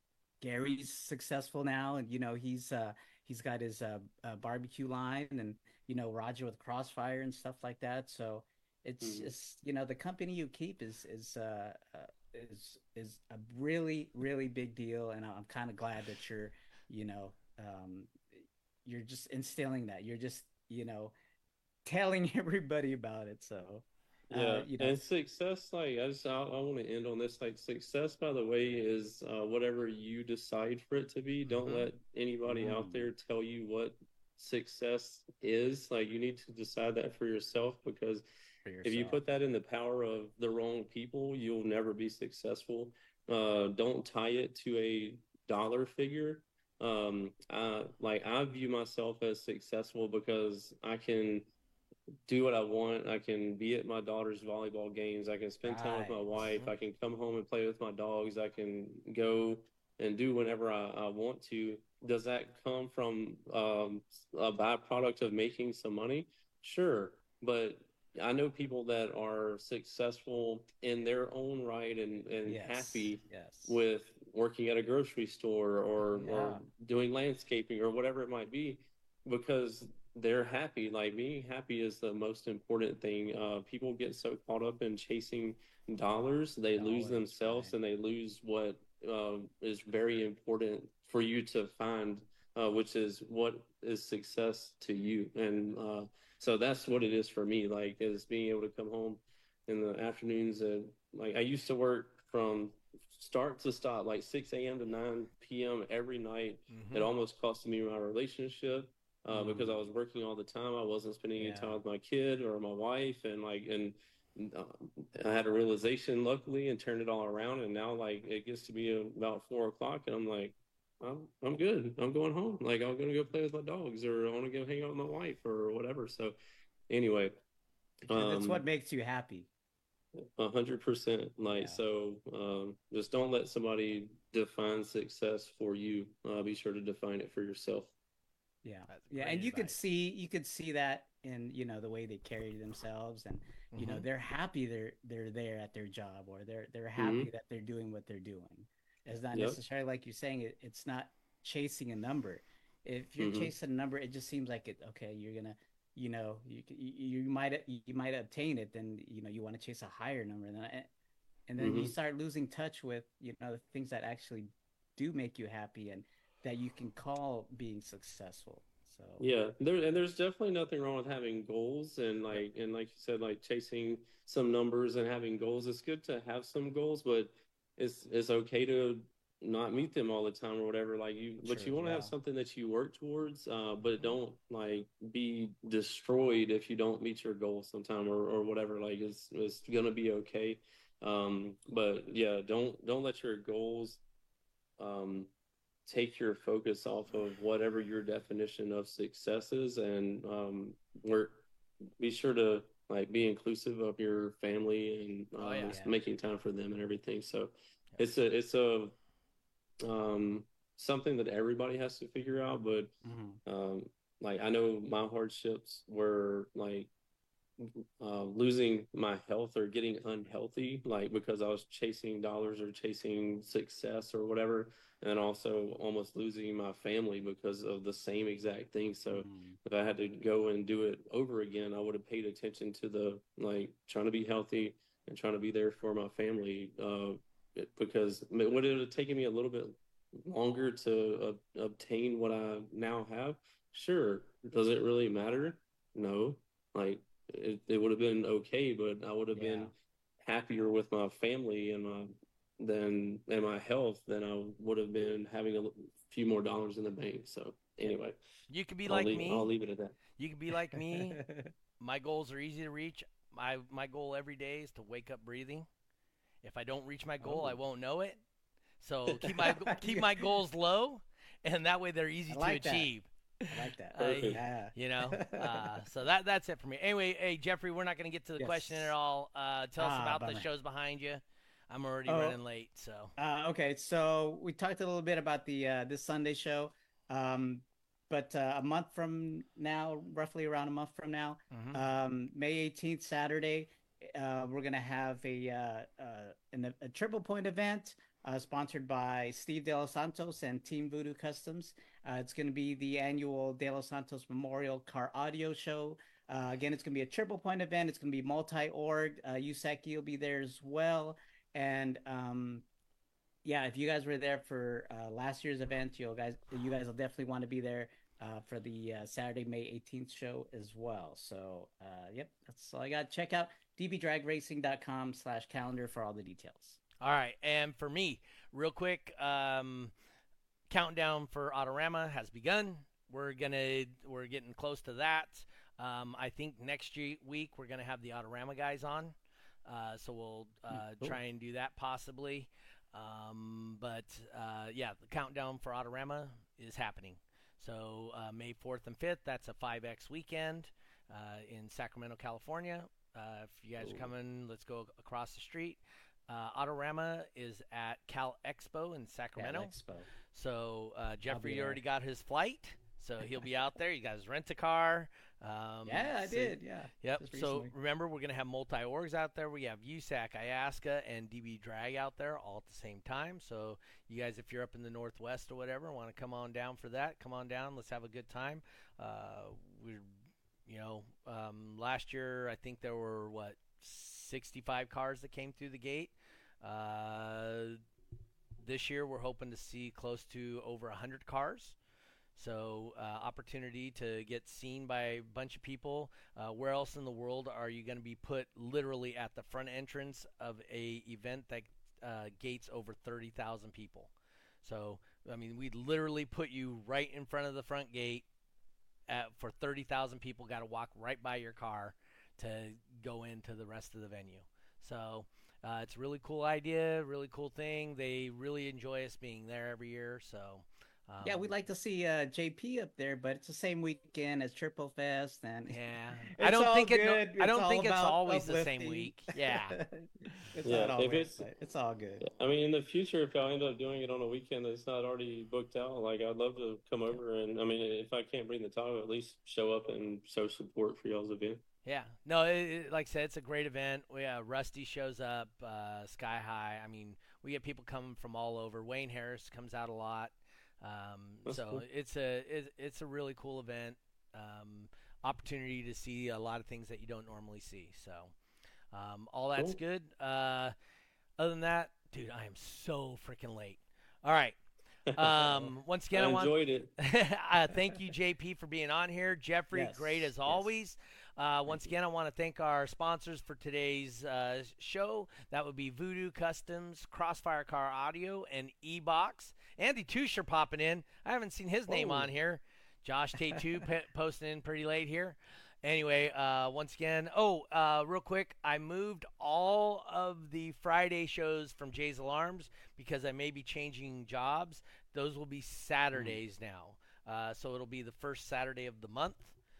Speaker 3: Gary's successful now, and you know he's uh, he's got his uh, uh, barbecue line, and you know Roger with Crossfire and stuff like that. So it's
Speaker 4: Hmm.
Speaker 3: just you know the company you keep is is uh, uh, is is a really really big deal, and I'm kind of glad that you're you know um, you're just instilling that. You're just you know telling everybody about it. So uh,
Speaker 4: Yeah,
Speaker 3: you know
Speaker 4: and success, like I just I, I want to end on this. Like success, by the way, is uh, whatever you decide for it to be. Don't
Speaker 2: Hmm.
Speaker 4: let anybody out
Speaker 3: mm,
Speaker 4: there tell you what success is. Like you need to decide that for yourself, because
Speaker 3: for
Speaker 4: if you
Speaker 3: yourself.
Speaker 4: put that in the power of the wrong people, you'll never be successful. Uh, don't tie it to a dollar figure. Um, I like I view myself as successful because I can do what I want. I can be at my daughter's volleyball games. I can spend time with my
Speaker 3: Right.
Speaker 4: wife.
Speaker 2: Hmm.
Speaker 4: I can come home and play with my dogs. I can go and do whenever I, I want to. Does that come from um, a byproduct of making some money? Sure. But I know people that are successful in their own right and, and
Speaker 3: Yes.
Speaker 4: happy
Speaker 3: Yes.
Speaker 4: with working at a grocery store or, or
Speaker 3: Yeah.
Speaker 4: doing landscaping or whatever it might be, because they're happy. Like being happy is the most important thing. Uh, people get so caught up in chasing dollars, they lose
Speaker 3: Dollars,
Speaker 4: themselves
Speaker 3: right.
Speaker 4: and they lose what uh, is very important for you to find, uh, which is what is success to you. And uh, so that's what it is for me. Like is being able to come home in the afternoons and like I used to work from start to stop, like six a m to nine p m every night.
Speaker 2: Mm-hmm.
Speaker 4: It almost cost me my relationship uh,
Speaker 3: Mm.
Speaker 4: because I was working all the time. I wasn't spending any
Speaker 3: Yeah.
Speaker 4: time with my kid or my wife, and like, and uh, I had a realization, luckily, and turned it all around. And now, like, it gets to be about four o'clock, and I'm like, I'm I'm good. I'm going home. Like, I'm gonna go play with my dogs, or I want to go hang out with my wife, or whatever. So, anyway,
Speaker 3: And that's
Speaker 4: um,
Speaker 3: what makes you happy.
Speaker 4: a hundred percent. Like,
Speaker 3: Yeah.
Speaker 4: so, um, just don't let somebody define success for you. Uh, be sure to define it for yourself.
Speaker 3: Yeah,
Speaker 2: That's
Speaker 3: yeah,
Speaker 2: great
Speaker 3: and you could
Speaker 2: advice.
Speaker 3: see you could see that in you know the way they carry themselves, and you know
Speaker 2: Mhm.
Speaker 3: they're happy they're they're there at their job, or they're they're
Speaker 4: Mm-hmm.
Speaker 3: happy that they're doing what they're doing. It's not
Speaker 4: Yep.
Speaker 3: necessarily like you're saying it. It's not chasing a number. If you're
Speaker 4: Mm-hmm.
Speaker 3: chasing a number, it just seems like it. Okay, you're gonna, you know, you you, you might you might obtain it, then you know you want to chase a higher number, and then and then you
Speaker 4: Mm-hmm.
Speaker 3: start losing touch with you know the things that actually do make you happy and that you can call being successful. So
Speaker 4: Yeah, there and there's definitely nothing wrong with having goals and like and like you said, like chasing some numbers and having goals. It's good to have some goals, but it's it's okay to not meet them all the time or whatever. Like you, but
Speaker 3: true,
Speaker 4: you want to
Speaker 3: yeah.
Speaker 4: have something that you work towards, uh, but don't like be destroyed if you don't meet your goals sometime or or whatever. Like it's it's gonna be okay. Um, but yeah, don't don't let your goals um take your focus off of whatever your definition of success is, and um work be sure to like be inclusive of your family and uh,
Speaker 2: Oh, yeah.
Speaker 3: Yeah.
Speaker 4: making time for them and everything. So it's a it's a um something that everybody has to figure out, but
Speaker 3: Mhm.
Speaker 4: um like I know my hardships were like uh, losing my health or getting unhealthy, like because I was chasing dollars or chasing success or whatever, and also almost losing my family because of the same exact thing. So
Speaker 3: Mhm.
Speaker 4: if I had to go and do it over again, I would have paid attention to the like trying to be healthy and trying to be there for my family. Uh, it- because would it have taken me a little bit longer to uh, obtain what I now have? Sure. Does it really matter? No. Like it, it would have been okay, but I would have
Speaker 3: Yeah.
Speaker 4: been happier with my family and my than and my health than I would have been having a l- few more dollars in the bank. So anyway,
Speaker 2: You could be
Speaker 4: I'll
Speaker 2: like
Speaker 4: leave
Speaker 2: me.
Speaker 4: I'll leave it at that.
Speaker 2: You could be like me. My goals are easy to reach. My my goal every day is to wake up breathing. If I don't reach my goal, I
Speaker 3: Oh.
Speaker 2: won't know it. So keep my keep my goals low, and that way they're easy
Speaker 3: I like
Speaker 2: to
Speaker 3: that.
Speaker 2: achieve.
Speaker 3: I like that.
Speaker 2: Uh,
Speaker 4: Perfect.
Speaker 3: Yeah.
Speaker 2: You know, uh, so that that's it for me. Anyway, hey Jeffrey, we're not going to get to the
Speaker 3: Yes.
Speaker 2: question at all. Uh, tell us
Speaker 3: Ah,
Speaker 2: about
Speaker 3: bummer.
Speaker 2: the shows behind you. I'm already
Speaker 3: Oh.
Speaker 2: running late, so
Speaker 3: Uh, okay, so we talked a little bit about the uh, this Sunday show, um, but uh, a month from now, roughly around a month from now,
Speaker 2: Mhm.
Speaker 3: um, May eighteenth, Saturday, uh, we're gonna have a uh, uh, an, a triple point event uh, sponsored by Steve De Los Santos and Team Voodoo Customs. Uh, it's gonna be the annual De Los Santos Memorial Car Audio Show. Uh, again, it's gonna be a triple point event. It's gonna be multi-org. Uh, Yuseki will be there as well. And um, yeah, if you guys were there for uh, last year's event, you guys you guys will definitely want to be there uh, for the uh, Saturday, May eighteenth show as well. So, uh, yep, that's all I got. Check out d b drag racing dot com slash calendar for all the details.
Speaker 2: all right. And for me, real quick, um, countdown for Autorama has begun. We're gonna we're getting close to that. Um, I think next ye- week we're gonna have the Autorama guys on, uh, so we'll uh,
Speaker 3: Cool.
Speaker 2: try and do that possibly. Um, but uh, yeah, the countdown for Autorama is happening. So uh, May fourth and fifth, that's a five X weekend uh, in Sacramento, California. Uh, if you guys are coming, let's go across the street. Uh, Autorama is at Cal Expo in
Speaker 3: Cat
Speaker 2: Sacramento.
Speaker 3: Expo.
Speaker 2: So uh, Jeffrey
Speaker 3: there.
Speaker 2: already got his flight, so he'll be out there. You guys rent a car. Um,
Speaker 3: Yeah, I
Speaker 2: so-
Speaker 3: did. Yeah.
Speaker 2: Yep.
Speaker 3: just
Speaker 2: So
Speaker 3: recently.
Speaker 2: remember, we're gonna have multi-orgs out there. We have U S A C, I A S C A, and D B Drag out there all at the same time. So you guys, if you're up in the Northwest or whatever, want to come on down for that, come on down. Let's have a good time. Uh, we're, you know, um, last year I think there were what sixty-five cars that came through the gate. Uh, this year we're hoping to see close to over one hundred cars. So uh, opportunity to get seen by a bunch of people. Uh, where else in the world are you going to be put literally at the front entrance of a event that uh, gates over thirty thousand people? So, I mean, we literally put you right in front of the front gate at, for thirty thousand people. Got to walk right by your car to go into the rest of the venue. So uh, it's a really cool idea, really cool thing. They really enjoy us being there every year. So. Um,
Speaker 3: Yeah, we'd like to see uh, J P up there, but it's the same weekend as Triple Fest, and
Speaker 2: Yeah,
Speaker 3: It's
Speaker 2: I don't
Speaker 3: all
Speaker 2: think it. no-
Speaker 3: good.
Speaker 2: I don't
Speaker 3: It's
Speaker 2: think
Speaker 3: all
Speaker 2: it's
Speaker 3: about
Speaker 2: always the same
Speaker 3: uplifting.
Speaker 2: week. Yeah,
Speaker 3: it's
Speaker 4: Yeah,
Speaker 3: not
Speaker 4: if
Speaker 3: always,
Speaker 4: it's-
Speaker 3: but it's all good.
Speaker 4: I mean, in the future, if y'all end up doing it on a weekend that's not already booked out, like I'd love to come over and I mean, if I can't bring the title, at least show up and show support for y'all's event.
Speaker 2: yeah. No, it, it, like I said, it's a great event. We uh, Rusty shows up, uh, Sky High. I mean, we get people coming from all over. Wayne Harris comes out a lot. Um,
Speaker 4: That's
Speaker 2: so
Speaker 4: cool.
Speaker 2: it's a it, it's a really cool event. Um, opportunity to see a lot of things that you don't normally see. So um, all that's
Speaker 4: Cool.
Speaker 2: good. Uh, other than that, dude, I am so freaking late. All right. Um, once again, I,
Speaker 4: I
Speaker 2: want
Speaker 4: enjoyed it.
Speaker 2: uh, thank you, J P, for being on here. Jeffrey,
Speaker 3: Yes,
Speaker 2: great as
Speaker 3: yes.
Speaker 2: always. Uh, once again, I want to thank our sponsors for today's uh, show. That would be Voodoo Customs, Crossfire Car Audio, and E-Box. Andy Tusher popping in. I haven't seen his name
Speaker 4: Whoa.
Speaker 2: on here. Josh Tate two pe- posting in pretty late here. Anyway, uh, once again, oh, uh, real quick, I moved all of the Friday shows from Jay's Alarms because I may be changing jobs. Those will be Saturdays now. Uh, so it'll be the first Saturday of the month.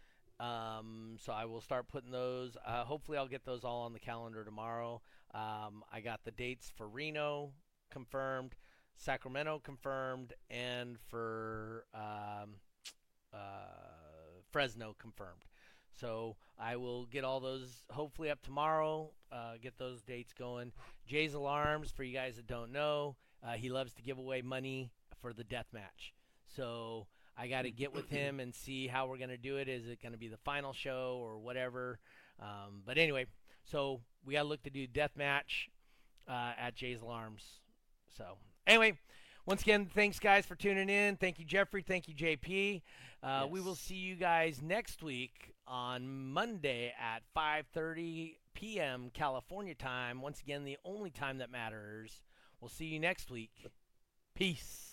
Speaker 2: Um, so I will start putting those. Uh, hopefully, I'll get those all on the calendar tomorrow. Um, I got the dates for Reno confirmed, Sacramento confirmed, and for um, uh, Fresno confirmed. So I will get all those hopefully up tomorrow, uh, get those dates going. Jay's Alarms, for you guys that don't know, uh, he loves to give away money for the death match. So I got to get with him and see how we're going to do it. Is it going to be the final show or whatever? Um, but anyway, so we got to look to do death match uh, at Jay's Alarms. So anyway, once again, thanks guys for tuning in. Thank you, Jeffrey. Thank you, J P. Uh, We will
Speaker 3: Yes.
Speaker 2: see you guys next week on Monday at five thirty p.m. California time. Once again, the only time that matters. We'll see you next week. Peace.